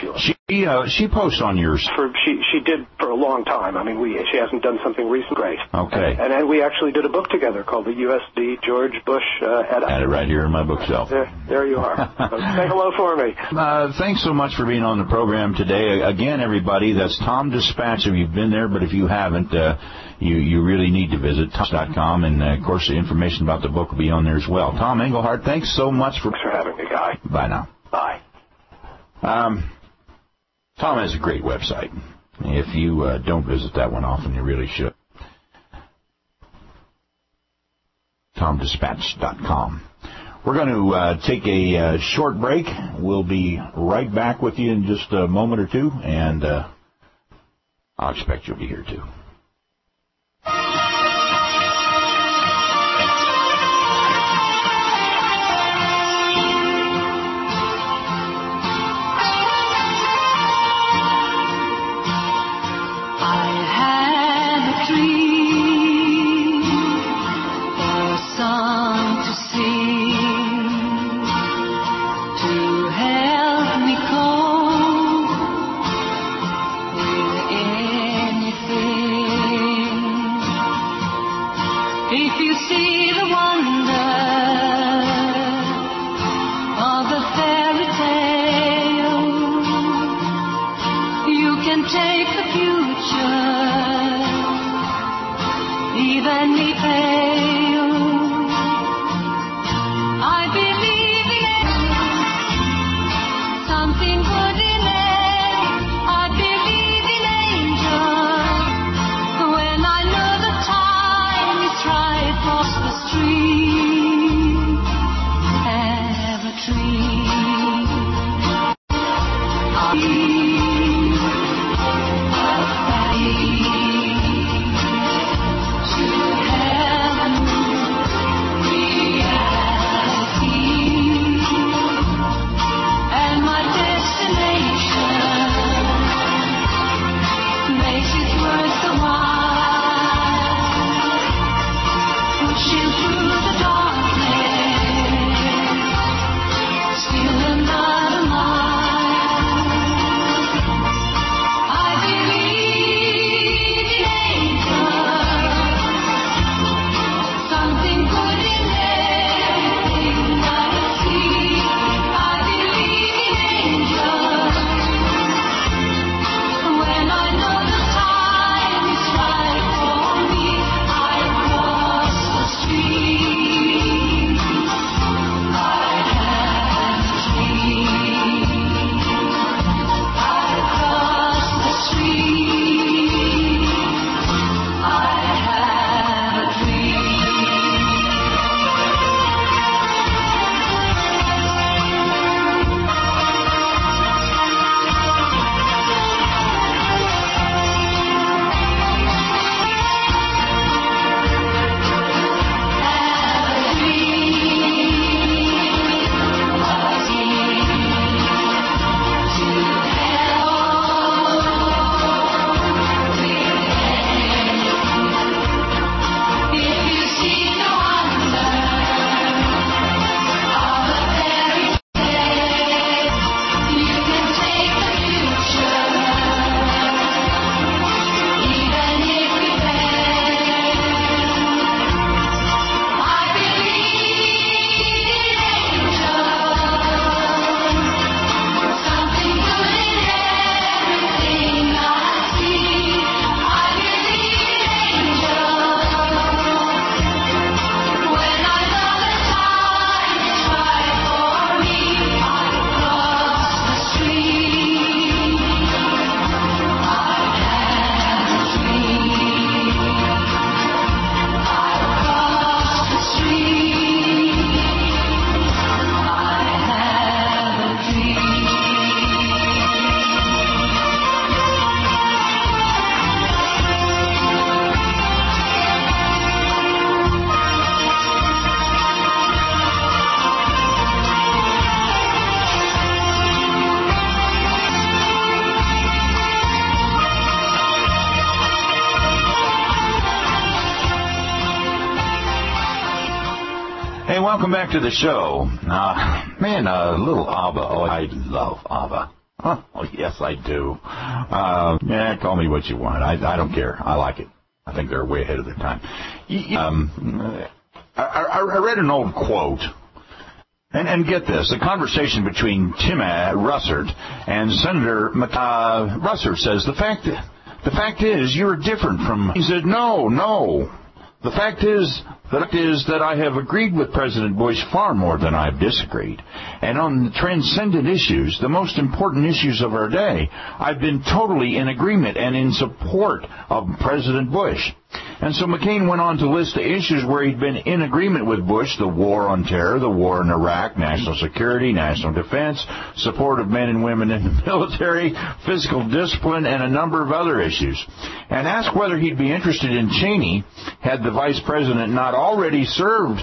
She, uh, she posts on yours. For she she did for a long time. I mean, we she hasn't done something recent. Great. Okay. And, and we actually did a book together called the U S D George Bush uh, Edda. I had it right here in my bookshelf. There, there you are. So say hello for me. Uh, thanks so much for being on the program today. Again, everybody, that's Tom Dispatch. If you've been there, but if you haven't, uh, you you really need to visit tom dot com, and uh, of course the information about the book will be on there as well. Tom Engelhardt, thanks so much for thanks for having me, Guy. Bye now. Bye. Um. Tom has a great website. If you uh, don't visit that one often, you really should. tom dispatch dot com. We're going to uh, take a uh, short break. We'll be right back with you in just a moment or two, and uh, I'll expect you'll be here too. Hey, welcome back to the show. Uh, man, a uh, little ABBA. Oh, I love ABBA. Yes, I do. Uh, yeah, call me what you want. I, I don't care. I like it. I think they're way ahead of their time. Um, I, I read an old quote. And, and get this, the conversation between Tim Russert and Senator uh, Russert says, the fact, the fact is, you're different from... He said, no, no. The fact is, the fact is that I have agreed with President Bush far more than I've disagreed. And on the transcendent issues, the most important issues of our day, I've been totally in agreement and in support of President Bush. And so McCain went on to list the issues where he'd been in agreement with Bush: the war on terror, the war in Iraq, national security, national defense, support of men and women in the military, fiscal discipline, and a number of other issues. And asked whether he'd be interested in Cheney had the vice president not already served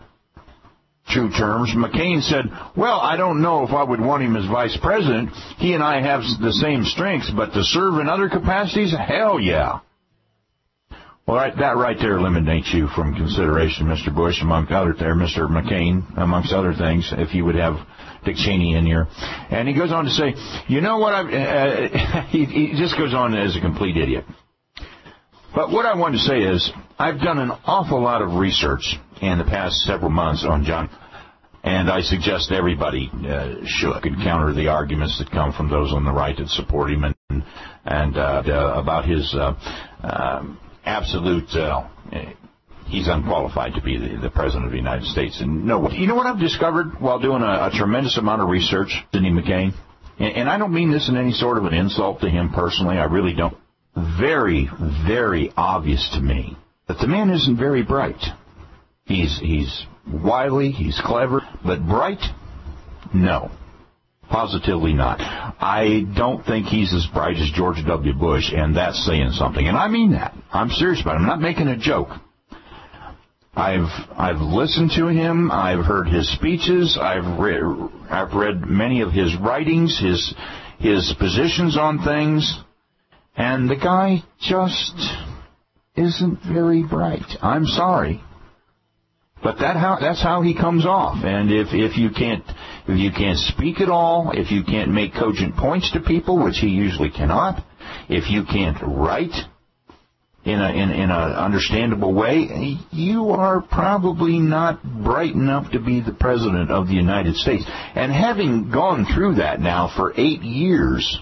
two terms, McCain said, well, I don't know if I would want him as vice president. He and I have the same strengths, but to serve in other capacities, hell yeah. Well, right, that right there eliminates you from consideration, Mister Bush, among other there, Mister McCain, amongst other things, if you would have Dick Cheney in here. And he goes on to say, you know what, I've, uh, he, he just goes on as a complete idiot. But what I wanted to say is, I've done an awful lot of research in the past several months on John, and I suggest everybody uh, should counter the arguments that come from those on the right that support him and, and uh, uh, about his uh, um, absolute, uh, he's unqualified to be the, the President of the United States. And no, you know what I've discovered while doing a, a tremendous amount of research, Sidney McCain? And, and I don't mean this in any sort of an insult to him personally. I really don't. Very, very obvious to me that the man isn't very bright. He's he's wily, he's clever, but bright? No. Positively not. I don't think he's as bright as George W. Bush, and that's saying something. And I mean that. I'm serious about it. I'm not making a joke. I've I've listened to him. I've heard his speeches. I've read I've read many of his writings, his his positions on things, and the guy just isn't very bright. I'm sorry. But that how that's how he comes off. And if, if you can't if you can't speak at all, if you can't make cogent points to people, which he usually cannot, if you can't write in a in, in a understandable way, you are probably not bright enough to be the President of the United States. And having gone through that now for eight years,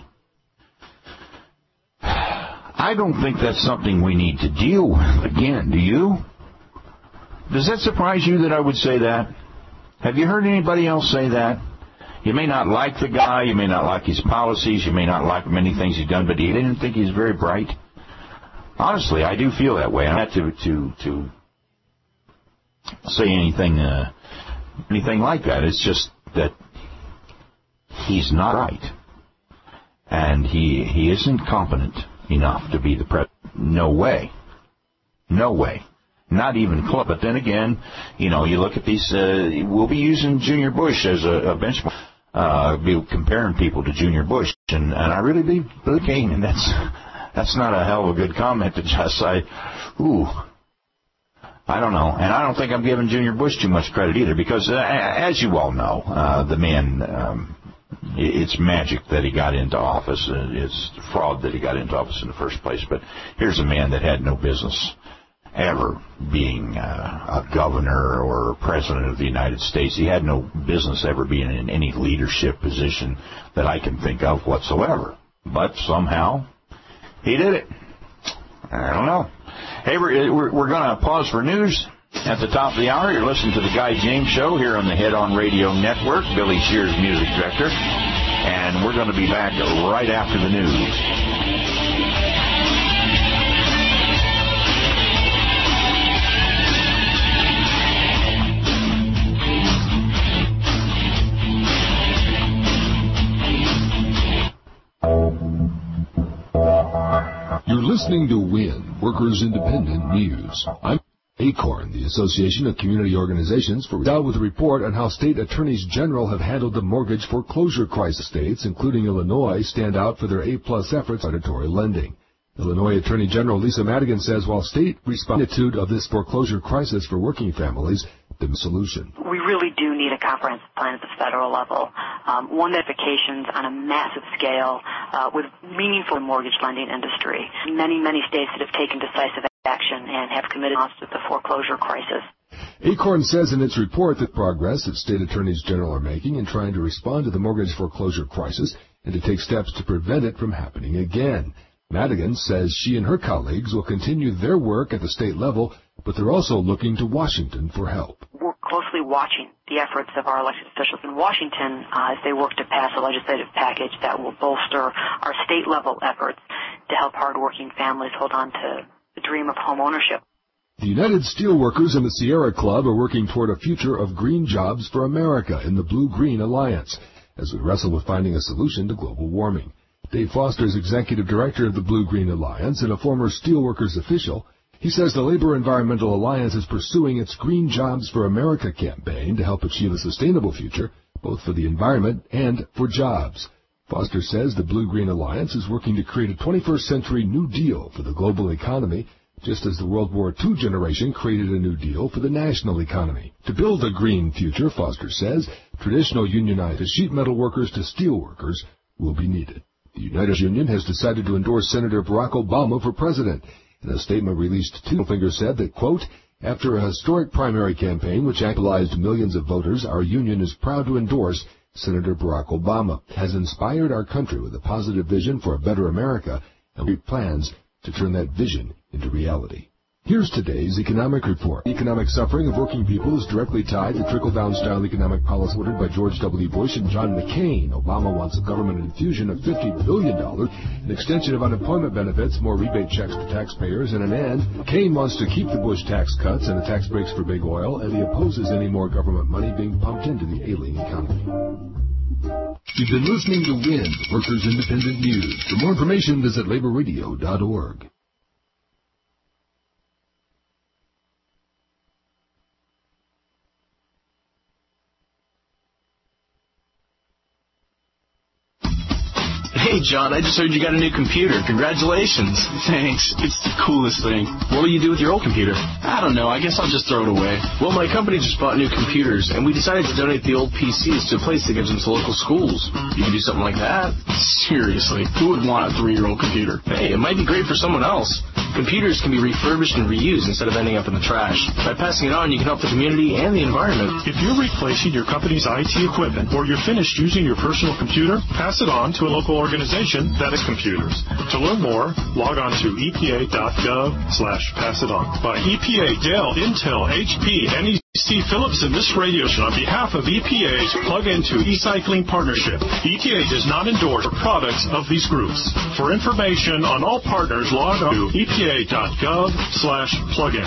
I don't think that's something we need to deal with again. Do you? Does that surprise you that I would say that? Have you heard anybody else say that? You may not like the guy, you may not like his policies, you may not like many things he's done, but you didn't think he's very bright? Honestly, I do feel that way. I'm not to to to say anything uh, anything like that. It's just that he's not right, and he he isn't competent enough to be the president. No way, no way. Not even close. But then again, you know, you look at these, uh, we'll be using Junior Bush as a, a benchmark, uh, be comparing people to Junior Bush. And, and I really believe, okay, and that's, that's not a hell of a good comment to just say, ooh, I don't know. And I don't think I'm giving Junior Bush too much credit either, because uh, as you all know, uh, the man, um, it's magic that he got into office. It's fraud that he got into office in the first place. But here's a man that had no business ever being uh, a governor or president of the United States. He had no business ever being in any leadership position that I can think of whatsoever. But somehow he did it. I don't know. Hey, we're, we're, we're going to pause for news at the top of the hour. You're listening to the Guy James Show here on the Head On Radio Network. Billy Shears, music director. And we're going to be back right after the news. You're listening to W I N, Workers Independent News. I'm ACORN, the Association of Community Organizations, for out with a report on how state attorneys general have handled the mortgage foreclosure crisis. States, including Illinois, stand out for their A-plus efforts on predatory lending. Illinois Attorney General Lisa Madigan says while state responsibility of this foreclosure crisis for working families the solution. We really do need a comprehensive plan at the federal level, um, one that vacations on a massive scale uh, with meaningful mortgage lending industry. Many, many states that have taken decisive action and have committed to the foreclosure crisis. Acorn says in its report that progress that state attorneys general are making in trying to respond to the mortgage foreclosure crisis and to take steps to prevent it from happening again. Madigan says she and her colleagues will continue their work at the state level, but they're also looking to Washington for help. We're closely watching the efforts of our elected officials in Washington uh, as they work to pass a legislative package that will bolster our state-level efforts to help hardworking families hold on to the dream of home ownership. The United Steelworkers and the Sierra Club are working toward a future of green jobs for America in the Blue-Green Alliance as we wrestle with finding a solution to global warming. Dave Foster is executive director of the Blue-Green Alliance and a former Steelworkers official. He says the Labor Environmental Alliance is pursuing its Green Jobs for America campaign to help achieve a sustainable future, both for the environment and for jobs. Foster says the Blue-Green Alliance is working to create a twenty-first century New Deal for the global economy, just as the World War Two generation created a New Deal for the national economy. To build a green future, Foster says, traditional unionized sheet metal workers to steel workers will be needed. The United Union has decided to endorse Senator Barack Obama for president. In a statement released, Finger said that, quote, after a historic primary campaign which mobilized millions of voters, our union is proud to endorse Senator Barack Obama, has inspired our country with a positive vision for a better America, and we have plans to turn that vision into reality. Here's today's economic report. The economic suffering of working people is directly tied to trickle-down style economic policy ordered by George W. Bush and John McCain. Obama wants a government infusion of fifty billion dollars, an extension of unemployment benefits, more rebate checks to taxpayers, and an end. McCain wants to keep the Bush tax cuts and the tax breaks for big oil, and he opposes any more government money being pumped into the ailing economy. You've been listening to W I N, Workers Independent News. For more information, visit labor radio dot org. Hey, John, I just heard you got a new computer. Congratulations. Thanks. It's the coolest thing. What will you do with your old computer? I don't know. I guess I'll just throw it away. Well, my company just bought new computers, and we decided to donate the old P Cs to a place that gives them to local schools. You can do something like that? Seriously, who would want a three-year-old computer? Hey, it might be great for someone else. Computers can be refurbished and reused instead of ending up in the trash. By passing it on, you can help the community and the environment. If you're replacing your company's I T equipment or you're finished using your personal computer, pass it on to a local organization that is computers. To learn more, log on to E P A dot gov slash pass it on. By E P A, Dell, Intel, H P, N E C, Philips, and this radio show on behalf of E P A's Plug Into E-Cycling Partnership. E P A does not endorse products of these groups. For information on all partners, log on to E P A dot gov slash plug-in.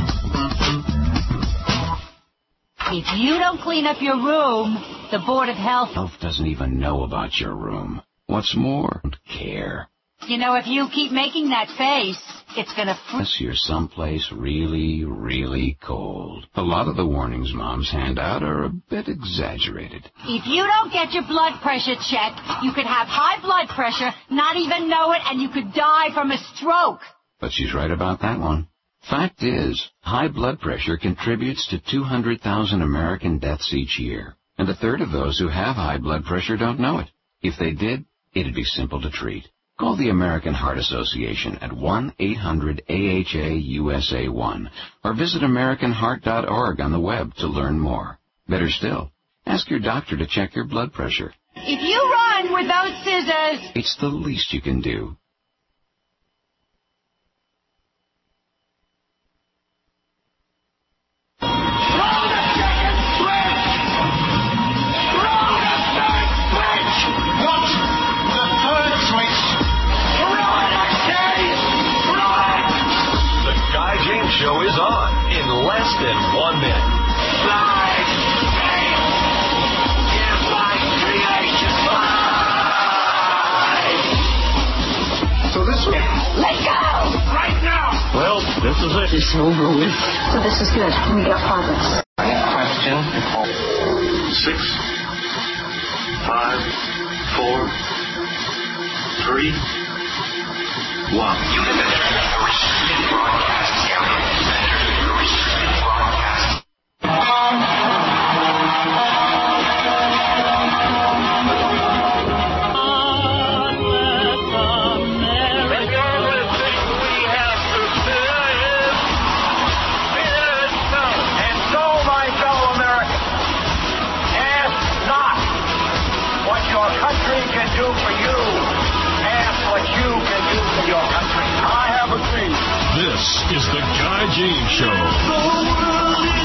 If you don't clean up your room, the Board of Health Health doesn't even know about your room. What's more, don't care. You know, if you keep making that face, it's going to... Unless you're someplace really, really cold. A lot of the warnings moms hand out are a bit exaggerated. If you don't get your blood pressure checked, you could have high blood pressure, not even know it, and you could die from a stroke. But she's right about that one. Fact is, high blood pressure contributes to two hundred thousand American deaths each year. And a third of those who have high blood pressure don't know it. If they did, it'd be simple to treat. Call the American Heart Association at one eight hundred A H A U S A one or visit American Heart dot org on the web to learn more. Better still, ask your doctor to check your blood pressure. If you run with those scissors... It's the least you can do. Show is on in less than one minute. Fly, give my creation fly. So this way. Let go! Right now! Well, this is it. It's over with. So this is good. We got progress. Question. Six, five, four, three, one. You have been broadcast. is The Guy James Show.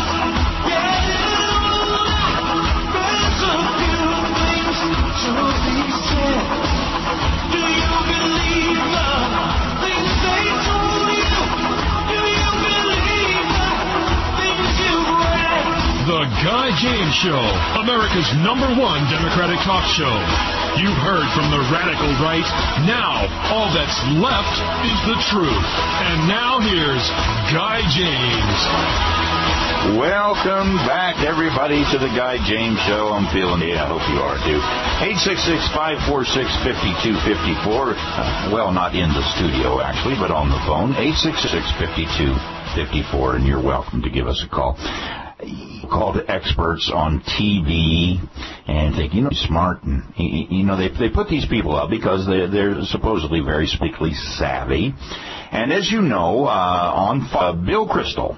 The Guy James Show, America's number one Democratic talk show. You've heard from the radical right. Now, all that's left is the truth. And now here's Guy James. Welcome back, everybody, to the Guy James Show. I'm feeling it. I hope you are, too. eight six six, five four six, five two five four. Uh, well, not in the studio, actually, but on the phone. eight six six, five two five four, and you're welcome to give us a call. Call to experts on T V and think, you know, smart, and, you know, they they put these people up because they, they're supposedly very politically savvy. And as you know, uh, on uh, Bill Kristol,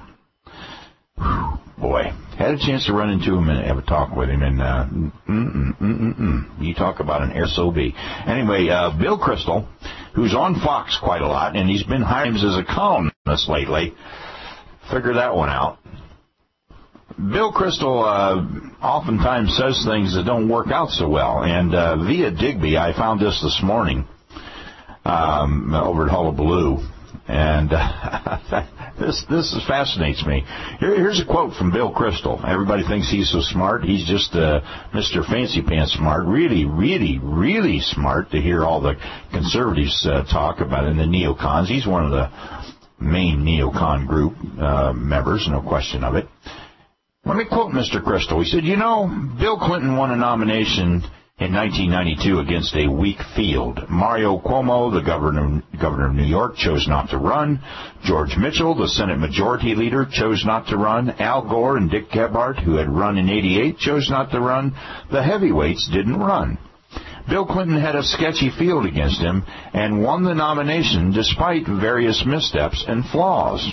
boy, had a chance to run into him and have a talk with him, and uh, mm, mm, mm, mm, you talk about an S O B. Anyway, uh, Bill Kristol, who's on Fox quite a lot, and he's been hired as a columnist lately. Figure that one out. Bill Kristol uh, oftentimes says things that don't work out so well. And uh, via Digby, I found this this morning um, over at Hullabaloo. And uh, this this fascinates me. Here, here's a quote from Bill Kristol. Everybody thinks he's so smart. He's just uh, Mister Fancy Pants smart. Really, really, really smart to hear all the conservatives uh, talk about it, and the neocons. He's one of the main neocon group uh, members, no question of it. Let me quote Mister Kristol. He said, you know, Bill Clinton won a nomination in nineteen ninety-two against a weak field. Mario Cuomo, the governor, governor of New York, chose not to run. George Mitchell, the Senate Majority Leader, chose not to run. Al Gore and Dick Gephardt, who had run in eighty-eight, chose not to run. The heavyweights didn't run. Bill Clinton had a sketchy field against him and won the nomination despite various missteps and flaws.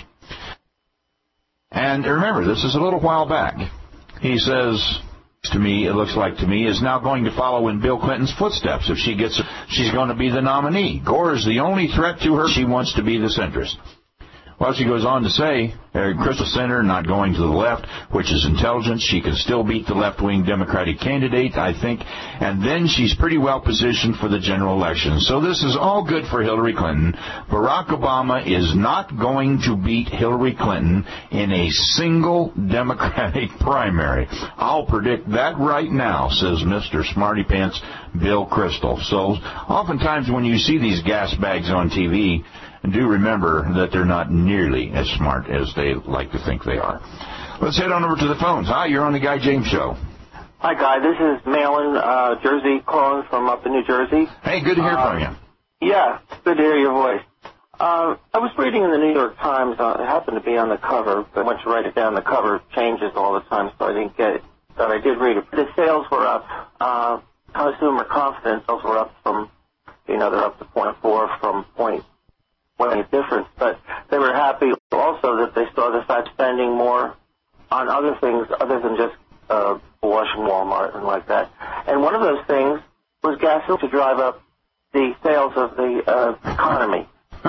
And remember, this is a little while back. He says, to me, it looks like to me, is now going to follow in Bill Clinton's footsteps. If she gets, she's going to be the nominee. Gore is the only threat to her. She wants to be the centrist. Well, she goes on to say, uh, Kristol Center not going to the left, which is intelligent. She can still beat the left-wing Democratic candidate, I think, and then she's pretty well positioned for the general election. So this is all good for Hillary Clinton. Barack Obama is not going to beat Hillary Clinton in a single Democratic primary. I'll predict that right now, says Mister Smarty Pants Bill Kristol. So oftentimes when you see these gas bags on T V, do remember that they're not nearly as smart as they like to think they are. Let's head on over to the phones. Hi, you're on the Guy James Show. Hi, Guy. This is Malin, uh, Jersey, calling from up in New Jersey. Hey, good to hear uh, from you. Yeah, it's good to hear your voice. Uh, I was reading in the New York Times. Uh, it happened to be on the cover, but I went to write it down. The cover changes all the time, so I didn't get it. But I did read it. The sales were up. Uh, consumer confidence sales were up from, you know, they're up to point four from point any difference, but they were happy also that they saw the Fed spending more on other things other than just uh, Wash and Walmart and like that. And one of those things was gasoline to drive up the sales of the uh, economy.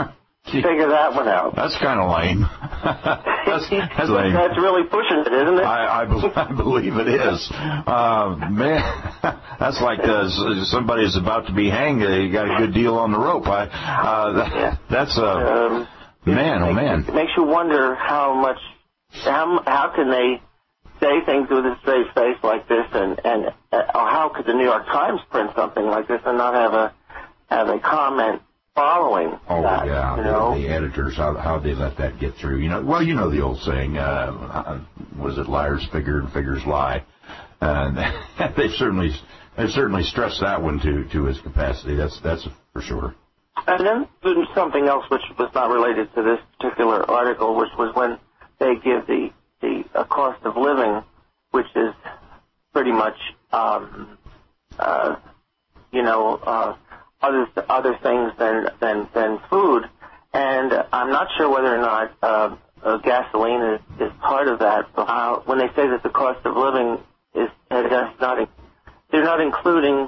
Figure that one out. That's kind of lame. that's, that's lame. That's really pushing it, isn't it? I, I, be- I believe it is. Uh, man, that's like uh, somebody is about to be hanged. You got a good deal on the rope. I, uh, that, yeah. That's a uh, um, man. Oh man. It makes you wonder how much. How how can they say things with a straight face like this, and and uh, or how could the New York Times print something like this and not have a have a comment following oh that, yeah, you know? the, the editors, how how they let that get through, you know. Well, you know the old saying, uh, was it liars figure and figures lie? And they've certainly they've certainly stressed that one to to its capacity. That's that's for sure. And then there's something else which was not related to this particular article, which was when they give the the uh, cost of living, which is pretty much um, uh, you know. Uh, Other other things than than than food, and I'm not sure whether or not uh, uh, gasoline is, is part of that. Uh, when they say that the cost of living is, that's not, they're not including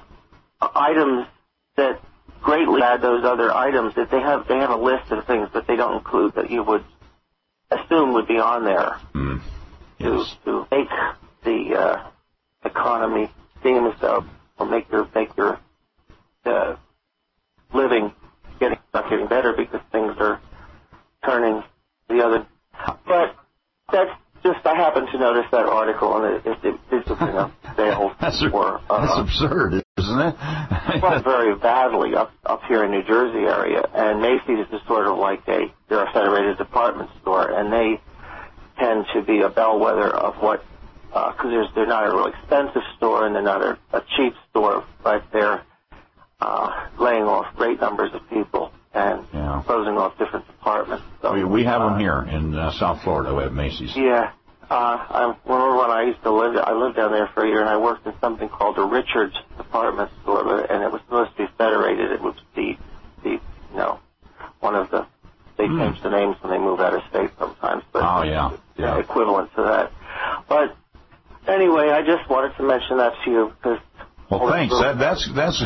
items that greatly add those other items. If they have they have a list of things that they don't include that you would assumed would be on there mm. yes. to, to make the uh, economy seem as though, or make your make your uh, living getting not getting better because things are turning the other. But that's just, I happened to notice that article, and it, it, it did bring up sales that's, for. Uh, that's absurd, isn't it? Well, very badly up up here in New Jersey area, and Macy's is sort of like a they're a federated department store, and they tend to be a bellwether of what because uh, they're not a real expensive store and they're not a, a cheap store, but they're uh, laying off great numbers of people and yeah. closing off different departments. So, we, we have uh, them here in uh, South Florida. We have Macy's. Yeah. Uh, I remember when I used to live, I lived down there for a year, and I worked in something called a Richards department store, and it was supposed to be federated. It was the, the you know, one of the, they mm. change the names when they move out of state sometimes, but oh, yeah. Yeah. equivalent to that. But anyway, I just wanted to mention that to you because. Well, thanks. That, that's that's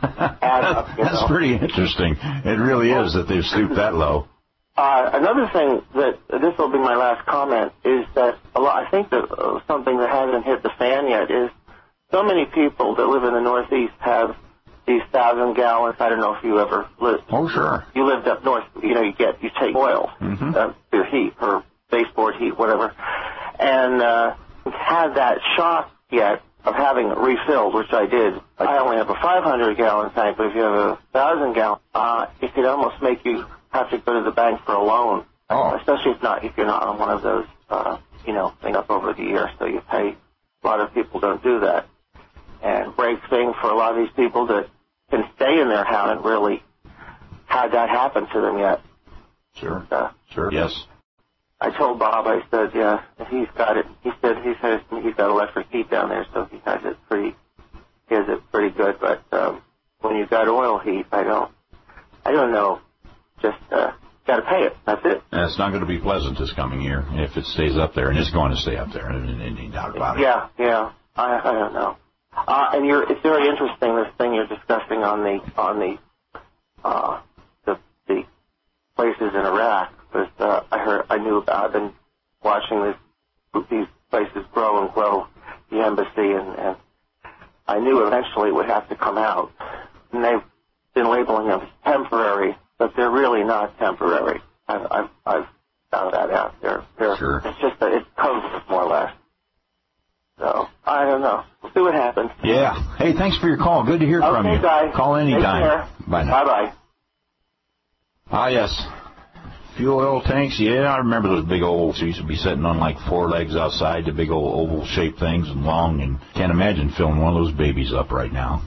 up, that's know. pretty interesting. It really is that they've stooped that low. Uh, another thing that this will be my last comment is that a lot. I think that uh, something that hasn't hit the fan yet is so many people that live in the Northeast have these thousand gallons. I don't know if you ever lived. Oh, sure. You lived up north. You know, you get you take oil, mm-hmm. uh, your heat or baseboard heat, whatever, and uh, had that shock yet of having it refilled, which I did. I only have a five hundred gallon tank, but if you have a one thousand gallon, uh, it could almost make you have to go to the bank for a loan, oh. especially if not if you're not on one of those, uh, you know, things up over the year. So you pay. A lot of people don't do that, and great thing for a lot of these people that can stay in their house and really had that happen to them yet. Sure. Uh, sure. Yes. I told Bob, I said, yeah, he's got it. He said he says he's got electric heat down there, so he has it pretty, he has it pretty good. But um, when you've got oil heat, I don't, I don't know. Just uh, got to pay it. That's it. And it's not going to be pleasant this coming year if it stays up there, and it's going to stay up there. Any doubt about it. Yeah, yeah. I, I don't know. Uh, and you're, it's very interesting this thing you're discussing on the on the uh, the, the places in Iraq. Because uh, I heard, I knew about, I've been watching this, these places grow and grow, the embassy, and, and I knew eventually it would have to come out. And they've been labeling them as temporary, but they're really not temporary. I've, I've, I've found that out. They're, they're, sure. It's just that it's COVID, more or less. So, I don't know. We'll see what happens. Yeah. Hey, thanks for your call. Good to hear okay, from you. Guys. Call anytime. Bye now. Bye-bye. Ah, yes. Fuel oil tanks, yeah, I remember those big old, so used to be sitting on like four legs outside, the big old oval-shaped things and long, and can't imagine filling one of those babies up right now.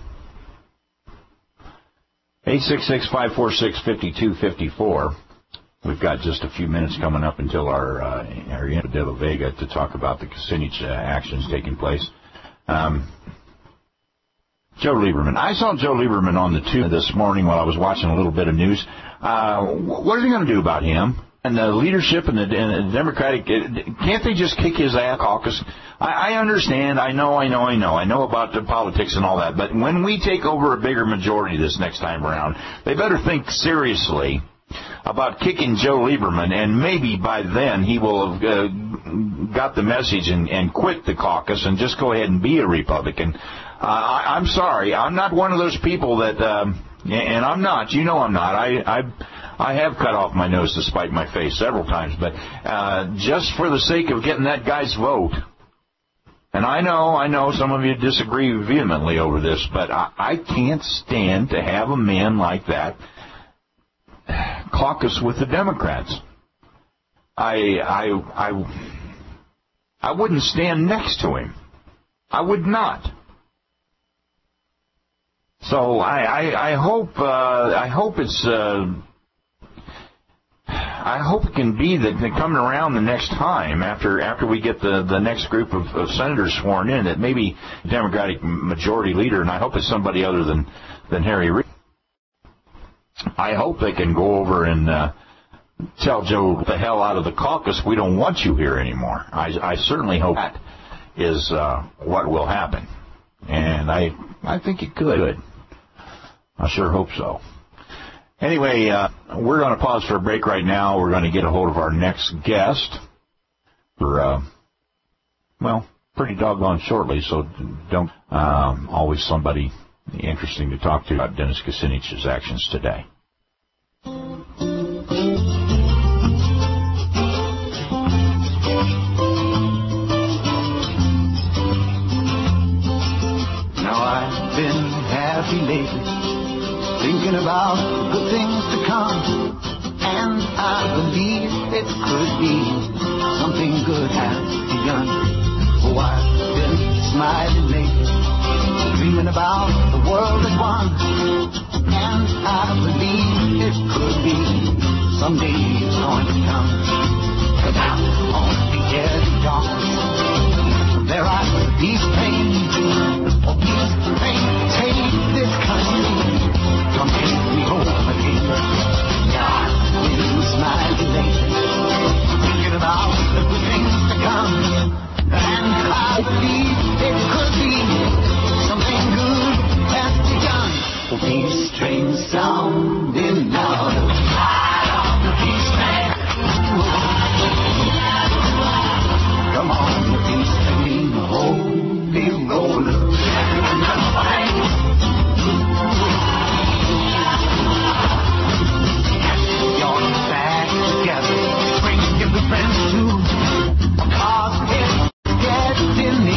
eight six six, five four six, five two five four. We've got just a few minutes coming up until our, uh, our in de la Vega to talk about the Kucinich uh, actions taking place. Um, Joe Lieberman. I saw Joe Lieberman on the tube this morning while I was watching a little bit of news. Uh, what are they going to do about him? And the leadership and the, and the Democratic, can't they just kick his ass caucus? I, I understand. I know, I know, I know. I know about the politics and all that. But when we take over a bigger majority this next time around, they better think seriously about kicking Joe Lieberman, and maybe by then he will have uh, got the message and, and quit the caucus and just go ahead and be a Republican. Uh, I, I'm sorry. I'm not one of those people that, um, and I'm not. You know I'm not. I, I, I have cut off my nose to spite my face several times, but uh, just for the sake of getting that guy's vote. And I know, I know some of you disagree vehemently over this, but I, I can't stand to have a man like that caucus with the Democrats. I, I, I, I wouldn't stand next to him. I would not. So I, I, I hope, uh, I hope it's, uh, I hope it can be that coming around the next time after after we get the, the next group of, of senators sworn in, that maybe Democratic majority leader, and I hope it's somebody other than, than Harry Reid. I hope they can go over and uh, tell Joe the hell out of the caucus. We don't want you here anymore. I, I certainly hope that is uh, what will happen, and I I think it could. I sure hope so. Anyway, uh, we're going to pause for a break right now. We're going to get a hold of our next guest for, uh, well, pretty doggone shortly, so don't, um, always somebody interesting to talk to about Dennis Kucinich's actions today. Now I've been happy lately, thinking about good things to come, and I believe it could be something good has begun. Oh, I've been smiling lately, dreaming about the world as one, and I believe it could be someday it's going to come. Cause out on the edge of darkness, there I peace pain, oh peace pain, take this country, come take me home again. Yeah, I've been smiling lately, thinking about the good things to come, and I believe it could be something good has begun. Oh, peace train sounding louder, the peace train. Come on, the peace train, holy roller. Your back together, bring your good friends too, cause it's getting me.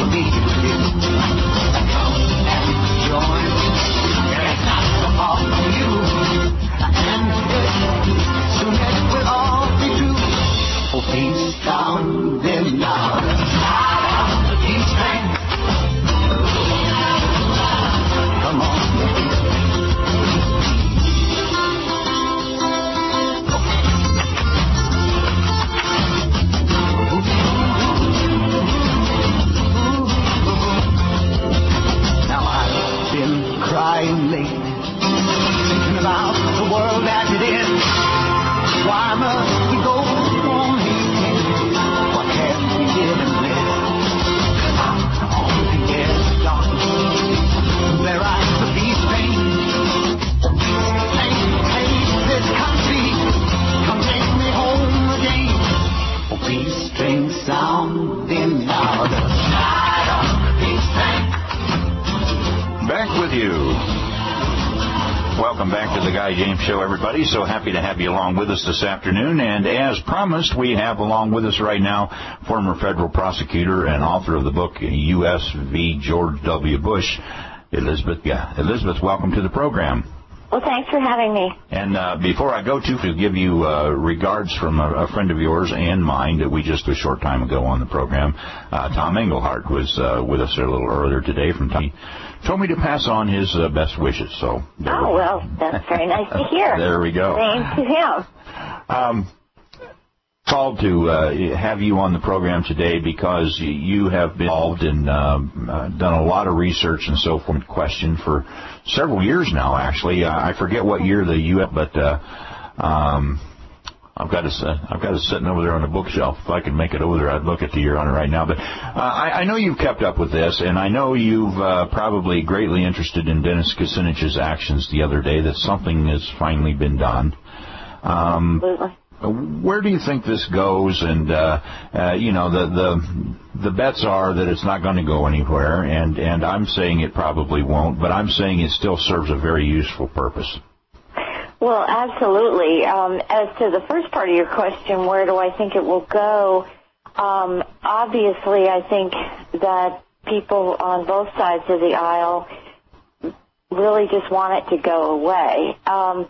Come and join me, it's not so far from you, and soon it will all be true. Oh, peace down, then louder, louder, the peace train. Come on, the peace train. Now I've been crying lately, thinking about the world as it is. Why must we go on hating? What can we get and live? On the edge of darkness, there rides the peace train. Take, take this country, come take me home again. Oh, peace train sounding louder, louder, peace train. Back with you. Welcome back to the Guy James Show, everybody. So happy to have you along with us this afternoon. And as promised, we have along with us right now former federal prosecutor and author of the book U S v. George W. Bush, Elizabeth. Yeah, Elizabeth, welcome to the program. Well, thanks for having me. And uh, before I go to, to give you uh, regards from a, a friend of yours and mine that we just a short time ago on the program, uh, Tom Engelhardt was uh, with us a little earlier today from Tom. He told me to pass on his uh, best wishes. So. Oh, well, that's very nice to hear. There we go. Same to him. Um, called to uh, have you on the program today because you have been involved in, um, uh, done a lot of research and so forth, question for several years now, actually. Uh, I forget what year the U S, but uh, um, I've got it, I've got it sitting over there on the bookshelf. If I could make it over there, I'd look at the year on it right now. But uh, I, I know you've kept up with this, and I know you've uh, probably greatly interested in Dennis Kucinich's actions the other day, that something has finally been done. Um, Absolutely. Where do you think this goes? And uh, uh, you know, the the the bets are that it's not going to go anywhere, and and I'm saying it probably won't, but I'm saying it still serves a very useful purpose. Well, absolutely. Um, as to the first part of your question, where do I think it will go? Um, obviously, I think that people on both sides of the aisle really just want it to go away. Um,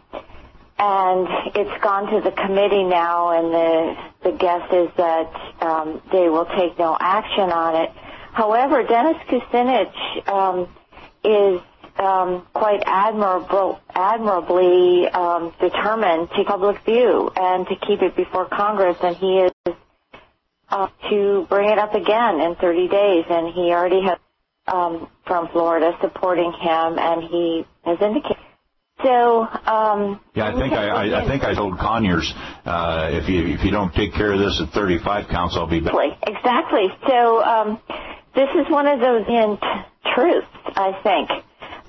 And it's gone to the committee now, and the the guess is that um, they will take no action on it. However, Dennis Kucinich um, is um, quite admirable, admirably um, determined to public view and to keep it before Congress, and he is uh, to bring it up again in thirty days, and he already has um, from Florida supporting him, and he has indicated. So, um, yeah, I think I, I, I think I told Conyers uh, if you if you don't take care of this at thirty-five counts, I'll be back. Exactly. So, um, this is one of those in truths, I think,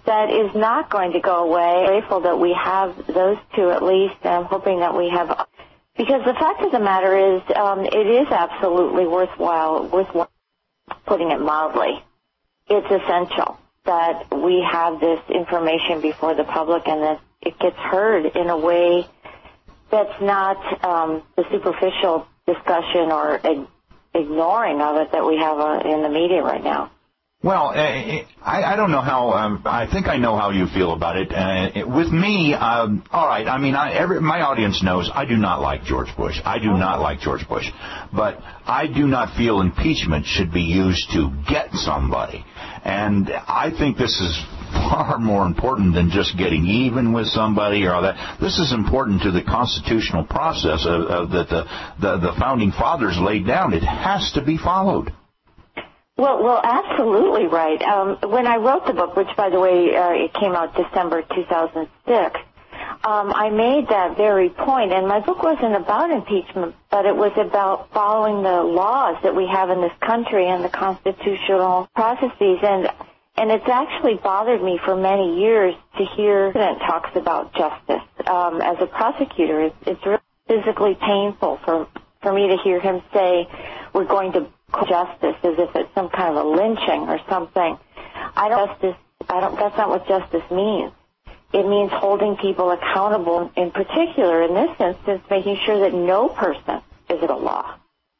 that is not going to go away. I'm grateful that we have those two at least, and I'm hoping that we have, because the fact of the matter is um, it is absolutely worthwhile, worthwhile, putting it mildly. It's essential that we have this information before the public and that it gets heard in a way that's not um, the superficial discussion or ig- ignoring of it that we have uh, in the media right now. Well, uh, I, I don't know how. Um, I think I know how you feel about it. Uh, it with me, um, all right. I mean, I, every, my audience knows I do not like George Bush. I do not like George Bush, but I do not feel impeachment should be used to get somebody. And I think this is far more important than just getting even with somebody or all that. This is important to the constitutional process of, of that the, the the founding fathers laid down. It has to be followed. Well, well, absolutely right. Um, when I wrote the book, which, by the way, uh, it came out December two thousand six, um, I made that very point. And my book wasn't about impeachment, but it was about following the laws that we have in this country and the constitutional processes. And and it's actually bothered me for many years to hear the president talks about justice. Um, as a prosecutor, it's, it's really physically painful for for me to hear him say we're going to justice as if it's some kind of a lynching or something. I don't justice. I don't. That's not what justice means. It means holding people accountable. In particular, in this instance, making sure that no person is at a law.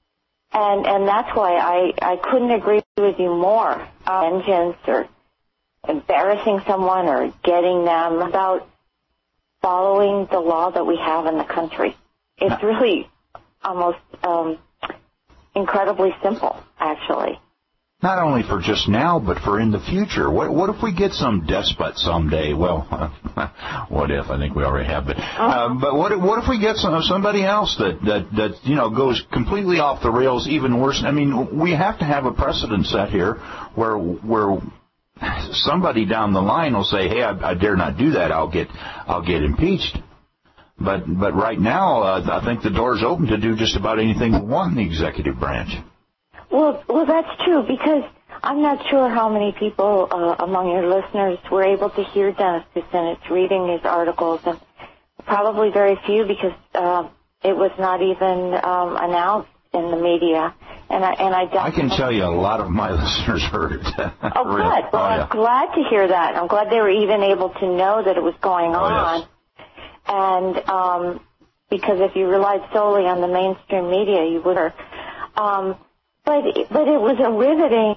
And and that's why I I couldn't agree with you more. Uh, vengeance or embarrassing someone or getting them about following the law that we have in the country. It's really almost. Um, Incredibly simple, actually. Not only for just now, but for in the future. What, what if we get some despot someday? Well, uh, what if? I think we already have. But uh, but what if, what if we get some, somebody else that, that, that you know goes completely off the rails, even worse? I mean, we have to have a precedent set here where where somebody down the line will say, "Hey, I, I dare not do that. I'll get I'll get impeached." But but right now, uh, I think the door's open to do just about anything we want in the executive branch. Well, well, that's true, because I'm not sure how many people uh, among your listeners were able to hear Dennis Kucinich reading these articles, and probably very few, because uh, it was not even um, announced in the media. And I and I, I can tell you a lot of my listeners heard it. Oh, really? Good. Well, oh, yeah. I'm glad to hear that. I'm glad they were even able to know that it was going oh, on. Yes. And um, because if you relied solely on the mainstream media, you would have. Um, but but it was a riveting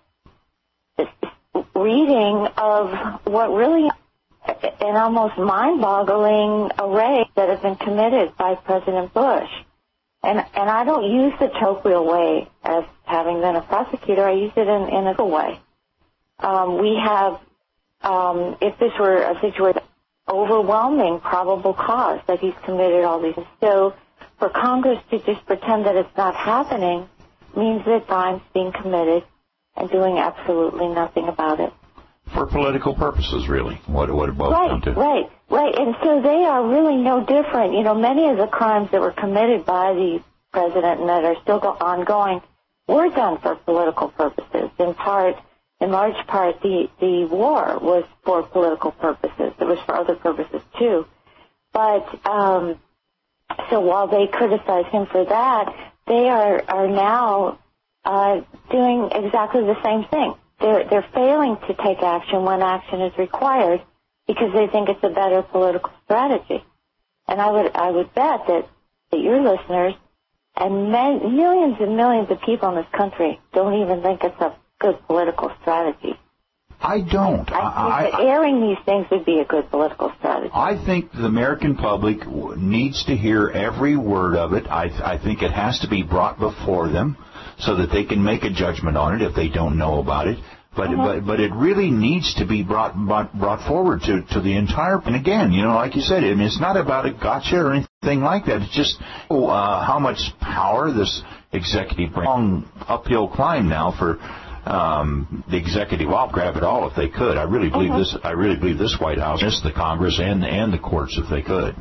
reading of what really an almost mind-boggling array that has been committed by President Bush. And and I don't use the colloquial way as having been a prosecutor. I use it in, in a way. Um, we have, um, if this were a situation, overwhelming probable cause that he's committed all these. So for Congress to just pretend that it's not happening means that crime's being committed and doing absolutely nothing about it. For political purposes, really, what, what it boils right, down to. Right, right. And so they are really no different. You know, many of the crimes that were committed by the president and that are still go- ongoing were done for political purposes, in part. In large part, the, the war was for political purposes. It was for other purposes, too. But, um, so while they criticize him for that, they are, are now uh, doing exactly the same thing. They're, they're failing to take action when action is required because they think it's a better political strategy. And I would, I would bet that, that your listeners and men, millions and millions of people in this country don't even think it's a good political strategy. I don't. I, I think I, that airing these things would be a good political strategy. I think the American public needs to hear every word of it. I, I think it has to be brought before them so that they can make a judgment on it if they don't know about it. But uh-huh. but but it really needs to be brought brought, brought forward to, to the entire. And again, you know, like you said, I mean, it's not about a gotcha or anything like that. It's just oh, uh, how much power this executive brings. Long uphill climb now for. Um, the executive, I'll grab it all if they could. I really believe uh-huh. this. I really believe this White House, this the Congress, and and the courts if they could.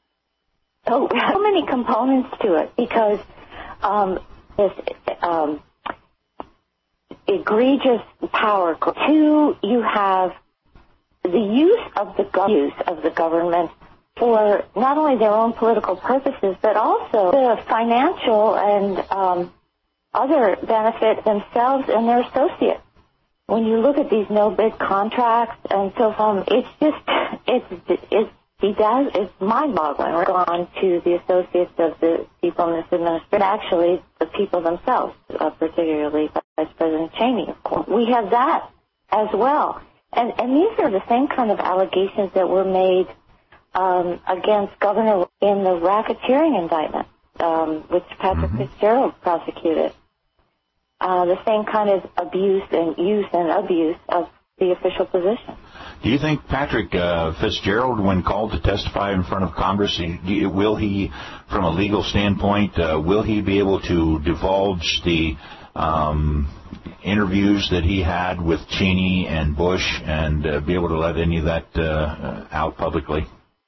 Oh, so many components to it because um, this um, egregious power. Two, you have the use of the go- use of the government for not only their own political purposes, but also the financial and um, other benefit themselves and their associates. When you look at these no-bid contracts and so on, it's just, it's, it's, it's mind-boggling. We're on to the associates of the people in this administration, actually the people themselves, uh, particularly Vice President Cheney, of course. We have that as well. And, and these are the same kind of allegations that were made um, against Governor in the racketeering indictment, um, which Patrick mm-hmm. Fitzgerald prosecuted. Uh, the same kind of abuse and use and abuse of the official position. Do you think Patrick uh, Fitzgerald, when called to testify in front of Congress, he, will he, from a legal standpoint, uh, will he be able to divulge the um, interviews that he had with Cheney and Bush and uh, be able to let any of that uh, out publicly?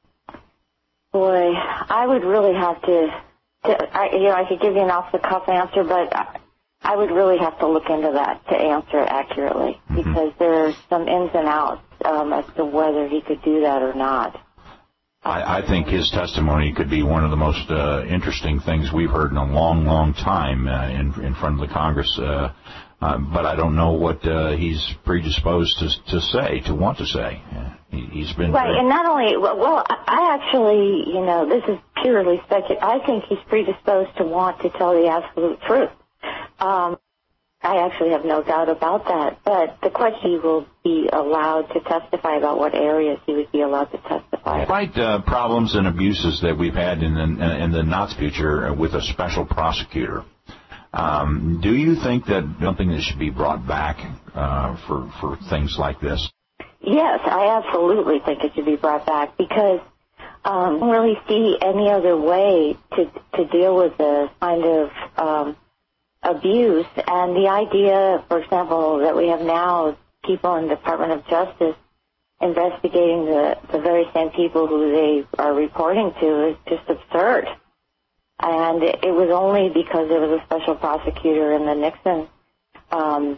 Boy, I would really have to, to I, you know, I could give you an off-the-cuff answer, but I, I would really have to look into that to answer it accurately, mm-hmm. because there are some ins and outs um, as to whether he could do that or not. I, I think his testimony could be one of the most uh, interesting things we've heard in a long, long time uh, in, in front of the Congress. Uh, uh, but I don't know what uh, he's predisposed to, to say, to want to say. Uh, he, he's been right, very... and not only well, I actually, you know, this is purely speculative. I think he's predisposed to want to tell the absolute truth. Um, I actually have no doubt about that. But the question, he will be allowed to testify about what areas he would be allowed to testify. Despite uh, problems and abuses that we've had in the, in the not future with a special prosecutor, um, do you think that something that should be brought back uh, for, for things like this? Yes, I absolutely think it should be brought back because um, I don't really see any other way to, to deal with this kind of um, abuse. And the idea, for example, that we have now people in the Department of Justice investigating the, the very same people who they are reporting to is just absurd. And it, it was only because there was a special prosecutor in the Nixon um,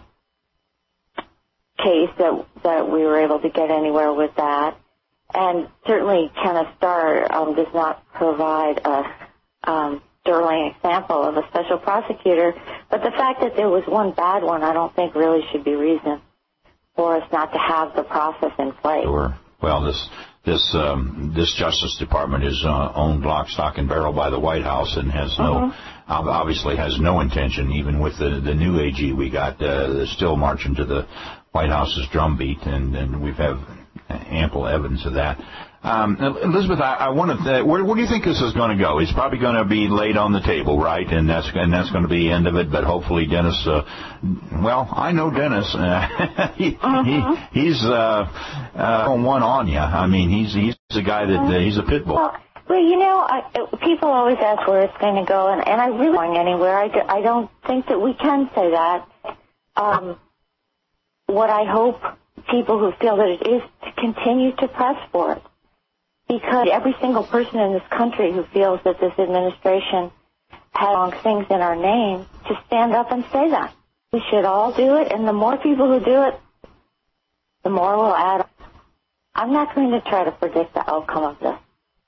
case that that we were able to get anywhere with that. And certainly Kenneth Starr um, does not provide a um, sterling example of a special prosecutor, but the fact that there was one bad one I don't think really should be reason for us not to have the process in place. Sure. Well, this this um, this Justice Department is uh, owned lock, stock, and barrel by the White House and has no, mm-hmm. obviously has no intention, even with the the new A G we got, uh, still marching to the White House's drumbeat, and, and we have ample evidence of that. Um, Elizabeth, I, I wanted to, where, where do you think this is going to go? It's probably going to be laid on the table, right? And that's and that's going to be the end of it. But hopefully, Dennis. Uh, well, I know Dennis. Uh, he, uh-huh. he he's uh, uh, one on you. I mean, he's he's a guy that uh, he's a pit bull. Well, well, you know, I, people always ask where it's going to go, and, and I really don't going anywhere. I, do, I don't think that we can say that. Um, what I hope people who feel that it is to continue to press for it. Because every single person in this country who feels that this administration has wrong things in our name, to stand up and say that. We should all do it, and the more people who do it, the more we'll add up. I'm not going to try to predict the outcome of this.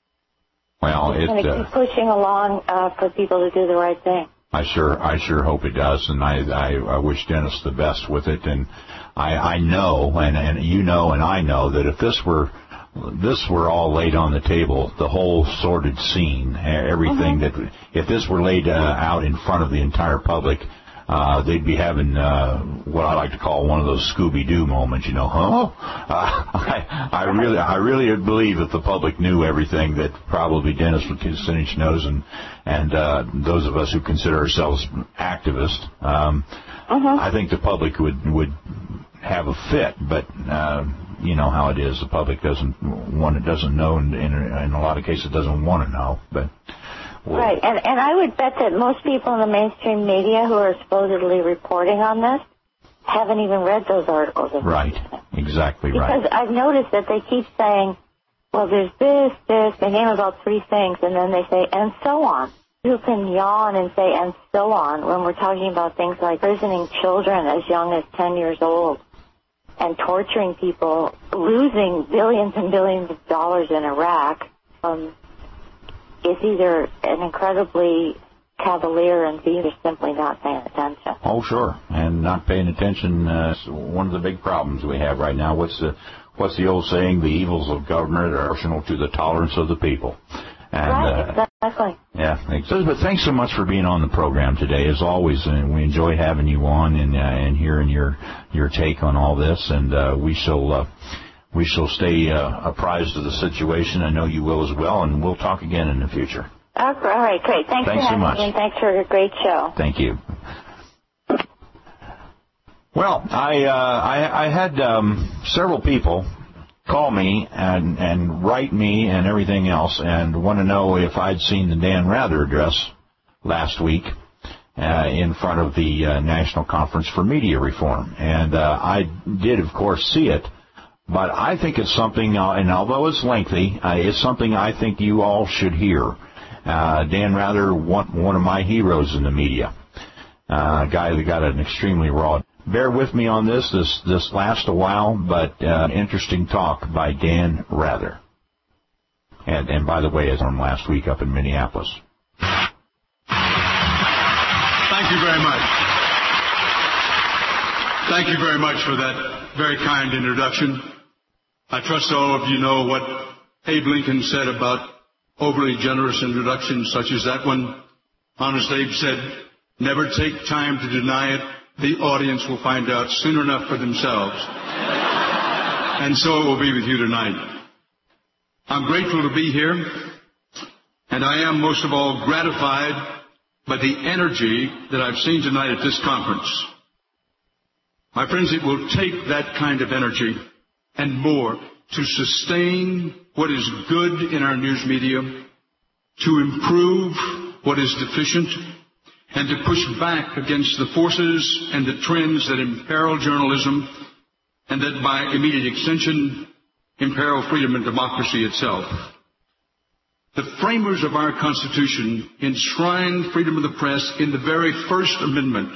Well, I'm going to uh, keep pushing along uh, for people to do the right thing. I sure, I sure hope it does, and I, I, I wish Dennis the best with it. And I, I know, and, and you know, and I know that if this were this were all laid on the table, the whole sordid scene, everything mm-hmm. that, if this were laid uh, out in front of the entire public, uh, they'd be having uh, what I like to call one of those Scooby-Doo moments, you know, huh? Uh, I, I really, I really believe if the public knew everything that probably Dennis Kucinich knows, and and uh, those of us who consider ourselves activists, um, mm-hmm. I think the public would would have a fit, but. Uh, You know how it is. The public doesn't want it, doesn't know, and in, in a lot of cases doesn't want to know. But well, right, and and I would bet that most people in the mainstream media who are supposedly reporting on this haven't even read those articles. Right, exactly because right. Because I've noticed that they keep saying, "Well, there's this, this." They name about three things, and then they say, "and so on." Who can yawn and say "and so on" when we're talking about things like imprisoning children as young as ten years old? and torturing people, losing billions and billions of dollars in Iraq, um, is either an incredibly cavalier and B, they're simply not paying attention. Oh, sure. And not paying attention uh, is one of the big problems we have right now. What's the what's the old saying? The evils of government are proportional to the tolerance of the people. And, right, uh, exactly. Yeah, Elizabeth, thanks so much for being on the program today. As always, and we enjoy having you on and uh, and hearing your your take on all this. And uh, we shall uh, we shall stay uh, apprised of the situation. I know you will as well, and we'll talk again in the future. Oh, all right, great. Thanks, thanks for so having much. me, and thanks for a great show. Thank you. Well, I uh, I, I had um, several people call me and, and write me and everything else and want to know if I'd seen the Dan Rather address last week uh, in front of the uh, National Conference for Media Reform. And uh, I did, of course, see it, but I think it's something, uh, and although it's lengthy, uh, it's something I think you all should hear. Uh, Dan Rather, one, one of my heroes in the media, uh, a guy that got an extremely raw. Bear with me on this. This this lasts a while, but uh, interesting talk by Dan Rather. And, and by the way, it's from last week up in Minneapolis. Thank you very much. Thank you very much for that very kind introduction. I trust all of you know what Abe Lincoln said about overly generous introductions such as that one. Honest Abe said, never take time to deny it. The audience will find out soon enough for themselves. And so it will be with you tonight. I'm grateful to be here, and I am most of all gratified by the energy that I've seen tonight at this conference. My friends, it will take that kind of energy and more to sustain what is good in our news media, to improve what is deficient, and to push back against the forces and the trends that imperil journalism and that by immediate extension imperil freedom and democracy itself. The framers of our Constitution enshrined freedom of the press in the very First Amendment,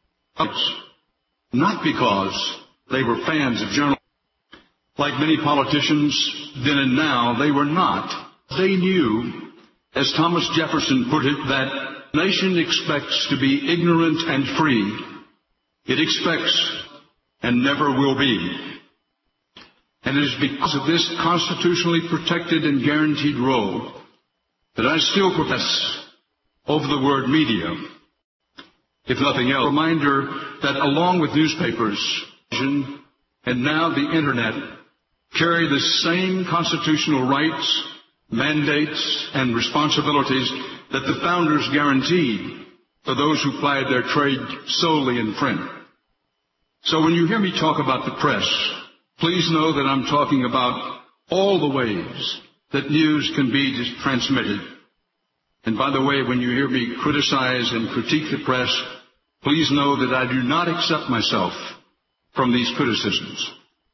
not because they were fans of journalism. Like many politicians then and now, they were not. They knew, as Thomas Jefferson put it, that the nation expects to be ignorant and free. It expects and never will be. And it is because of this constitutionally protected and guaranteed role that I still profess over the word media. If nothing else, a reminder that along with newspapers and now the Internet carry the same constitutional rights, mandates, and responsibilities that the founders guaranteed for those who plied their trade solely in print. So when you hear me talk about the press, please know that I'm talking about all the ways that news can be transmitted. And by the way, when you hear me criticize and critique the press, please know that I do not accept myself from these criticisms.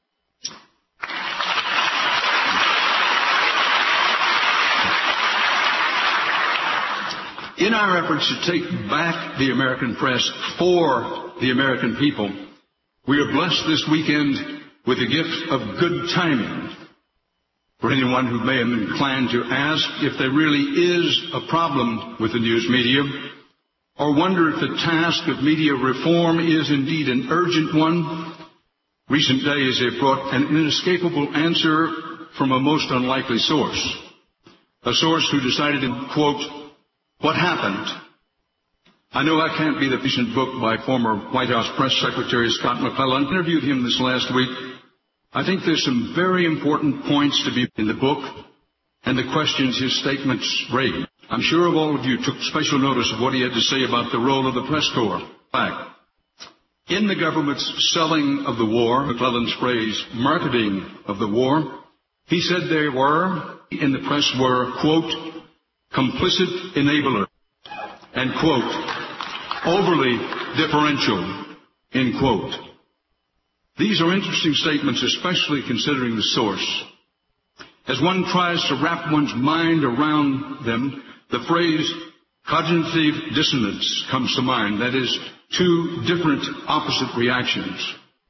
In our efforts to take back the American press for the American people, we are blessed this weekend with the gift of good timing. For anyone who may have been inclined to ask if there really is a problem with the news media, or wonder if the task of media reform is indeed an urgent one, recent days have brought an inescapable answer from a most unlikely source. A source who decided to, quote, what happened? I know I can't be the recent book by former White House Press Secretary Scott McClellan. I interviewed him this last week. I think there's some very important points to be in the book and the questions his statements raise. I'm sure of all of you took special notice of what he had to say about the role of the press corps. Back. In the government's selling of the war, McClellan's phrase, marketing of the war, he said they were, in the press were, quote, complicit enabler, and, quote, overly differential, end quote. These are interesting statements, especially considering the source. As one tries to wrap one's mind around them, the phrase cognitive dissonance comes to mind. That is, two different opposite reactions.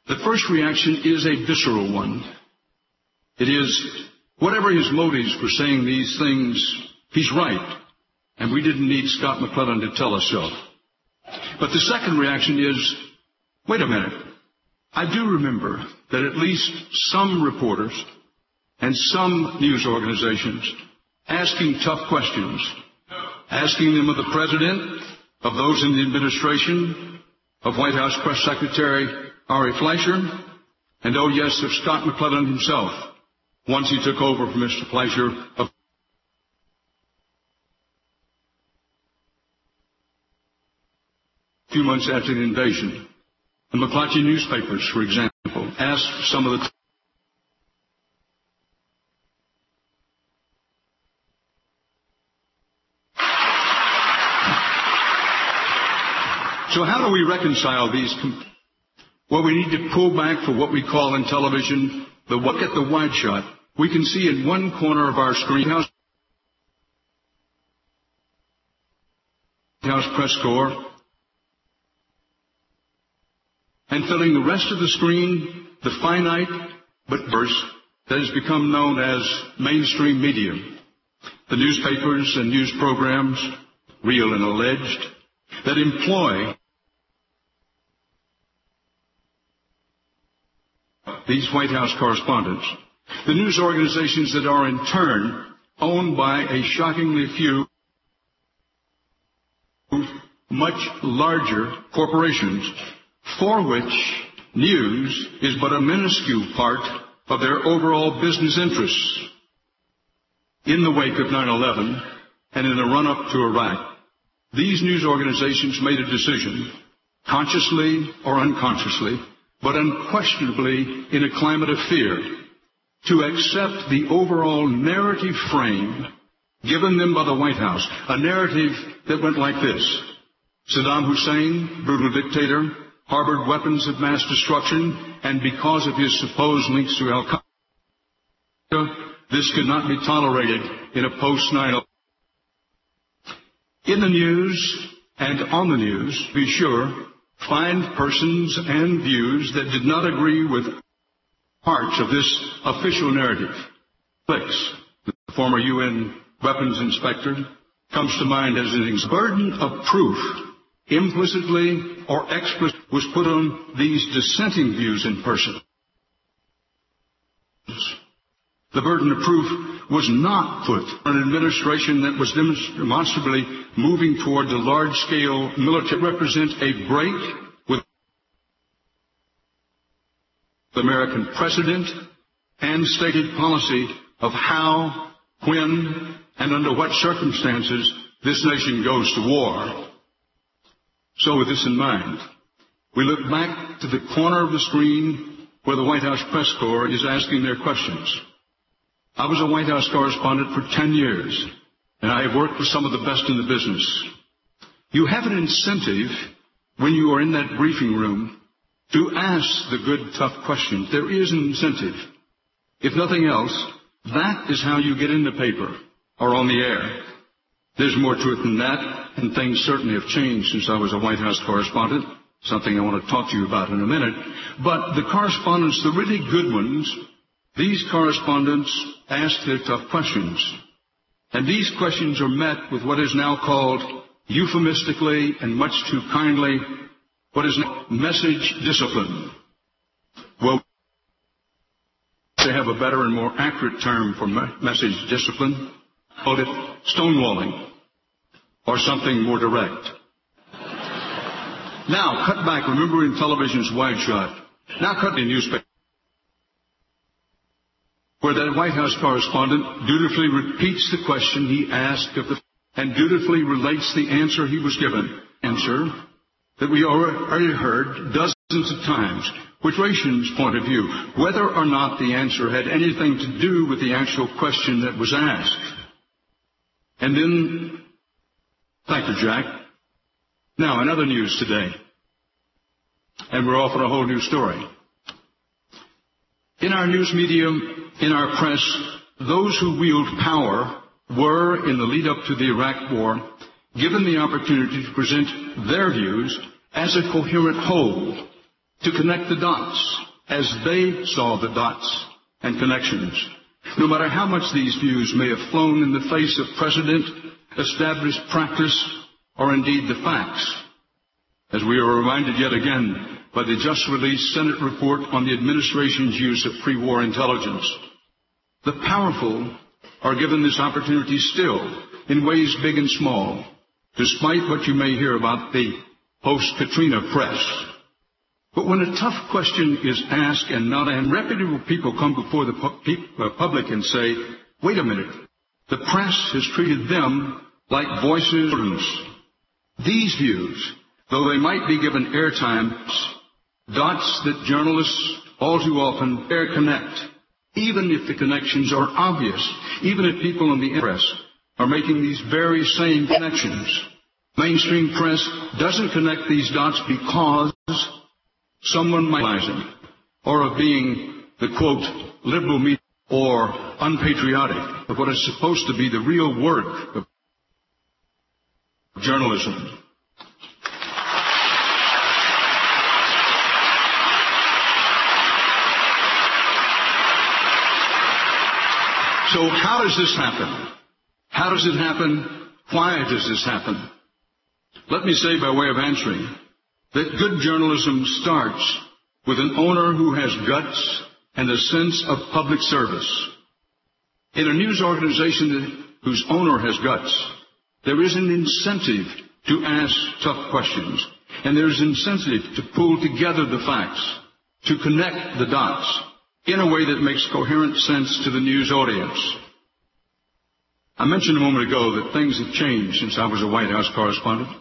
The first reaction is a visceral one. It is, whatever his motives for saying these things, he's right, and we didn't need Scott McClellan to tell us so. But the second reaction is, wait a minute. I do remember that at least some reporters and some news organizations asking tough questions, asking them of the President, of those in the administration, of White House Press Secretary Ari Fleischer, and oh yes, of Scott McClellan himself, once he took over from Mister Fleischer a few months after the invasion. The McClatchy newspapers, for example, asked some of the So how do we reconcile these? Com- well, we need to pull back for what we call in television the look at the wide shot. We can see in one corner of our screen House, House Press Corps, and filling the rest of the screen, the finite but verse that has become known as mainstream media. The newspapers and news programs, real and alleged, that employ these White House correspondents. The news organizations that are in turn owned by a shockingly few much larger corporations, for which news is but a minuscule part of their overall business interests. In the wake of nine eleven and in the run-up to Iraq, these news organizations made a decision, consciously or unconsciously, but unquestionably in a climate of fear, to accept the overall narrative frame given them by the White House, a narrative that went like this. Saddam Hussein, brutal dictator, harbored weapons of mass destruction, and because of his supposed links to Al-Qaeda, this could not be tolerated in a post nine eleven. In the news and on the news, be sure, find persons and views that did not agree with parts of this official narrative. Flicks, the former U N weapons inspector, comes to mind as an example. Burden of proof, implicitly or explicitly, was put on these dissenting views in person. The burden of proof was not put on an administration that was demonstrably moving toward the large-scale military. Represent a break with the American precedent and stated policy of how, when, and under what circumstances this nation goes to war. So with this in mind, we look back to the corner of the screen where the White House Press Corps is asking their questions. I was a White House correspondent for ten years, and I have worked with some of the best in the business. You have an incentive when you are in that briefing room to ask the good, tough questions. There is an incentive. If nothing else, that is how you get in the paper or on the air. There's more to it than that, and things certainly have changed since I was a White House correspondent, something I want to talk to you about in a minute. But the correspondents, the really good ones, these correspondents ask their tough questions. And these questions are met with what is now called, euphemistically and much too kindly, what is now message discipline. Well, they have a better and more accurate term for me- message discipline. Call it stonewalling, or something more direct. Now, cut back, remember in television's wide shot. Now cut in newspaper, where that White House correspondent dutifully repeats the question he asked of the, and dutifully relates the answer he was given. Answer that we already heard dozens of times, which Ration's point of view, whether or not the answer had anything to do with the actual question that was asked. And then, thank you, Jack. Now, in other news today, and we're off on a whole new story. In our news media, in our press, those who wield power were, in the lead-up to the Iraq War, given the opportunity to present their views as a coherent whole. to connect the dots as they saw the dots and connections, no matter how much these views may have flown in the face of precedent, established practice, or indeed the facts. As we are reminded yet again by the just-released Senate report on the administration's use of pre-war intelligence, the powerful are given this opportunity still in ways big and small, despite what you may hear about the post-Katrina press. But when a tough question is asked and not and reputable people come before the pu- uh, public and say, wait a minute, the press has treated them like voices. These views, though they might be given airtime, dots that journalists all too often dare connect, even if the connections are obvious, even if people in the press are making these very same connections. Mainstream press doesn't connect these dots because someone might realize them, or of being the, quote, liberal media, or unpatriotic of what is supposed to be the real work of journalism. So how does this happen? How does it happen? Why does this happen? Let me say by way of answering that good journalism starts with an owner who has guts and a sense of public service. In a news organization whose owner has guts, there is an incentive to ask tough questions, and there is an incentive to pull together the facts, to connect the dots in a way that makes coherent sense to the news audience. I mentioned a moment ago that things have changed since I was a White House correspondent.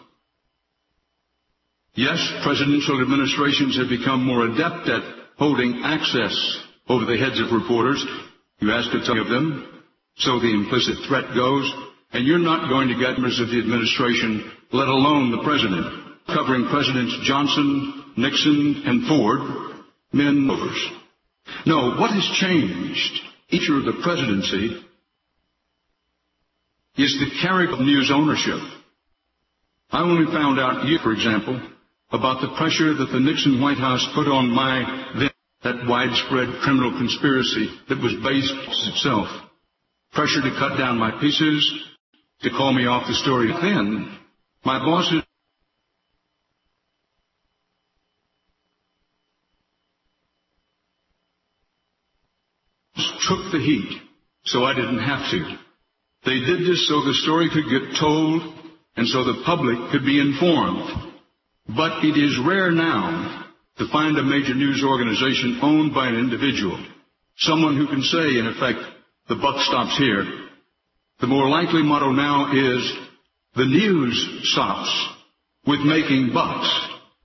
Yes, presidential administrations have become more adept at holding access over the heads of reporters. You ask a ton of them, so the implicit threat goes, and you're not going to get members of the administration, let alone the president, covering Presidents Johnson, Nixon, and Ford, men movers. No, what has changed, each of the presidency, is the character of news ownership. I only found out, for example, about the pressure that the Nixon White House put on my then, that widespread criminal conspiracy that was based itself. Pressure to cut down my pieces, to call me off the story. Then, my bosses took the heat, so I didn't have to. They did this so the story could get told and so the public could be informed. But it is rare now to find a major news organization owned by an individual, someone who can say, in effect, the buck stops here. The more likely motto now is, the news stops with making bucks.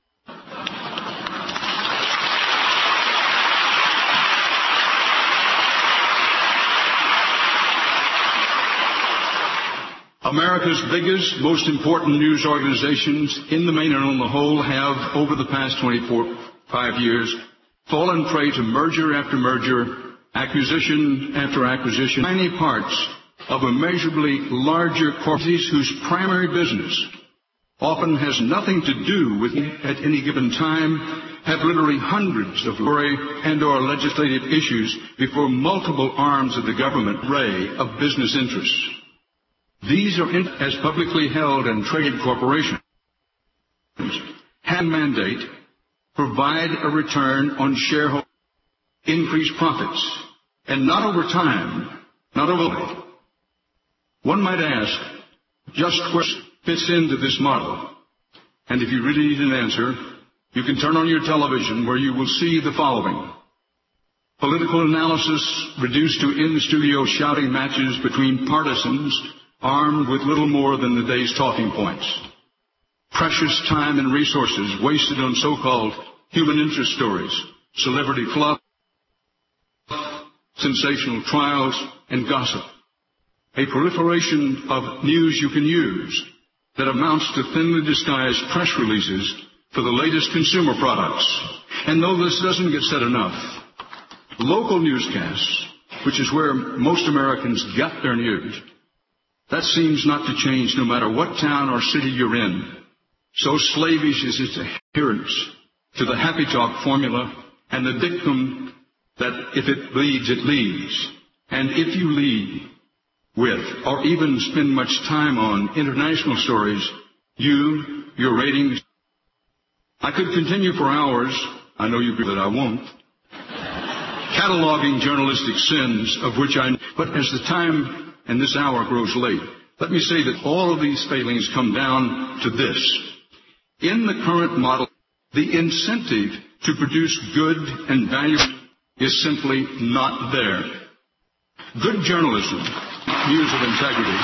America's biggest, most important news organizations, in the main and on the whole, have, over the past twenty-four, five years, fallen prey to merger after merger, acquisition after acquisition, tiny parts of immeasurably larger corporations whose primary business often has nothing to do with, at any given time, have literally hundreds of array and or legislative issues before multiple arms of the government array of business interests. These are, in, as publicly held and traded corporations, have a mandate, provide a return on shareholder, increase profits, and not over time, not over. One might ask, just where fits into this model? And if you really need an answer, you can turn on your television where you will see the following. Political analysis reduced to in-studio shouting matches between partisans armed with little more than the day's talking points. Precious time and resources wasted on so-called human interest stories, celebrity fluff, sensational trials, and gossip. A proliferation of news you can use that amounts to thinly disguised press releases for the latest consumer products. And though this doesn't get said enough, local newscasts, which is where most Americans get their news, that seems not to change no matter what town or city you're in. So slavish is its adherence to the happy talk formula and the dictum that if it bleeds, it leads. And if you lead with or even spend much time on international stories, you, your ratings, I could continue for hours, I know you agree that I won't, cataloging journalistic sins of which I, but as the time and this hour grows late, let me say that all of these failings come down to this. In the current model, the incentive to produce good and valuable is simply not there. Good journalism, news of integrity,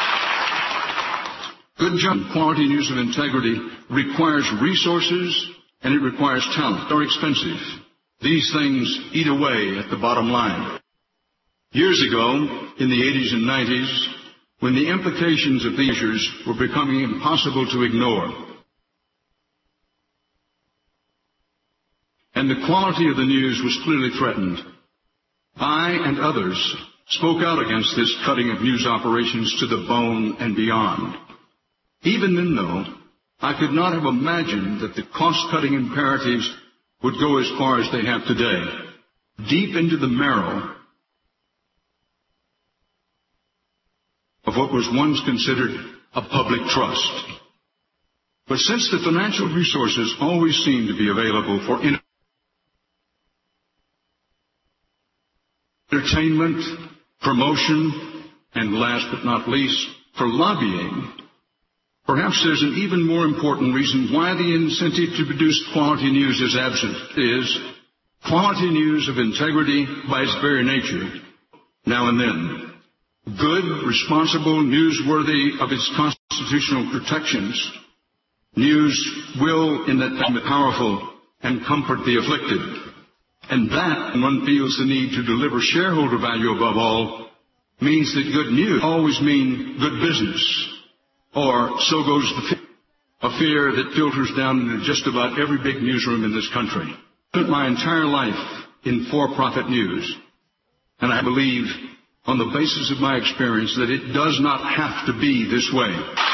good journalism, quality news of integrity requires resources and it requires talent. They're expensive. These things eat away at the bottom line. Years ago, in the eighties and nineties, when the implications of these measures were becoming impossible to ignore, and the quality of the news was clearly threatened, I and others spoke out against this cutting of news operations to the bone and beyond. Even then, though, I could not have imagined that the cost-cutting imperatives would go as far as they have today, deep into the marrow of what was once considered a public trust. But since the financial resources always seem to be available for entertainment, promotion, and last but not least, for lobbying, perhaps there's an even more important reason why the incentive to produce quality news is absent, is quality news of integrity by its very nature, now and then. Good, responsible, newsworthy of its constitutional protections, news will, in that time, be powerful and comfort the afflicted. And that, when one feels the need to deliver shareholder value above all, means that good news always mean good business. Or so goes the fear, a fear that filters down into just about every big newsroom in this country. I spent my entire life in for-profit news, and I believe, on the basis of my experience, that it does not have to be this way.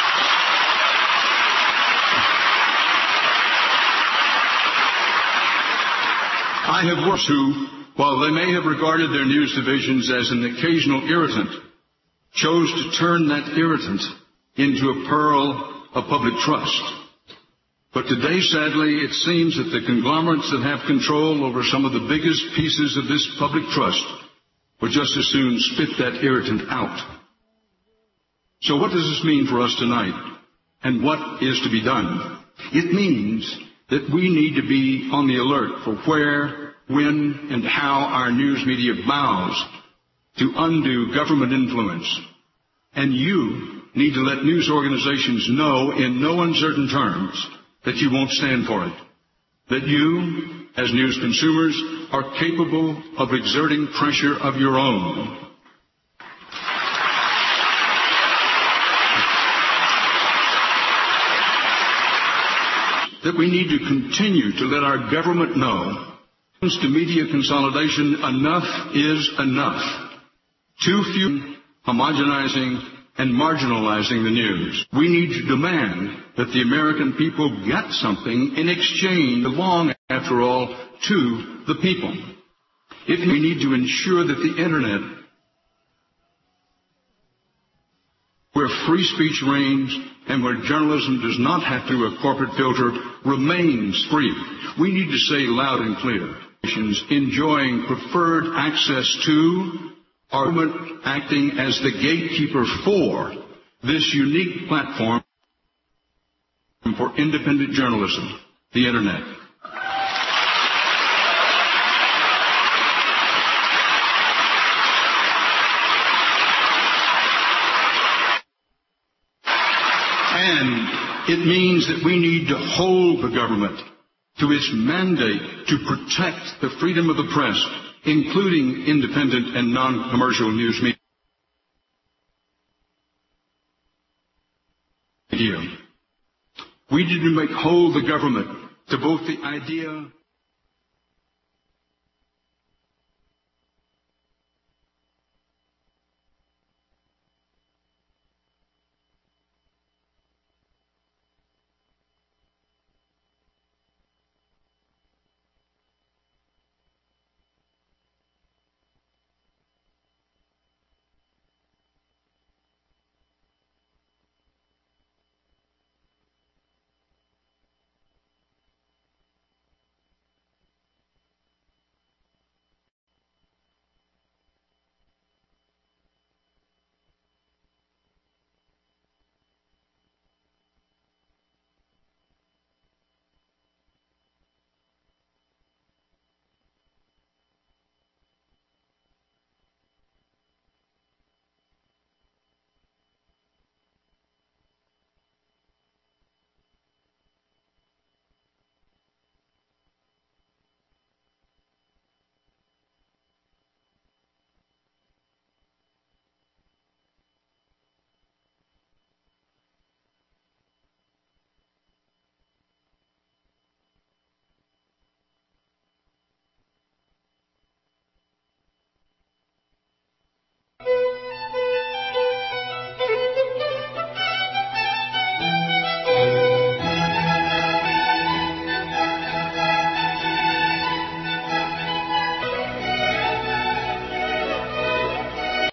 I have worked who, while they may have regarded their news divisions as an occasional irritant, chose to turn that irritant into a pearl of public trust. But today, sadly, it seems that the conglomerates that have control over some of the biggest pieces of this public trust would just as soon spit that irritant out. So what does this mean for us tonight? And what is to be done? It means that we need to be on the alert for where, when, and how our news media bows to undue government influence. And you need to let news organizations know in no uncertain terms that you won't stand for it. That you, as news consumers, are capable of exerting pressure of your own. That we need to continue to let our government know, comes to media consolidation, enough is enough. Too few homogenizing and marginalizing the news. We need to demand that the American people get something in exchange, belong, after all, to the people. If we need to ensure that the Internet, where free speech reigns and where journalism does not have through a corporate filter, remains free. We need to say loud and clear, enjoying preferred access to, our government acting as the gatekeeper for this unique platform for independent journalism, the Internet. And it means that we need to hold the government to its mandate to protect the freedom of the press, including independent and non-commercial news media. We need to make whole the government to both the idea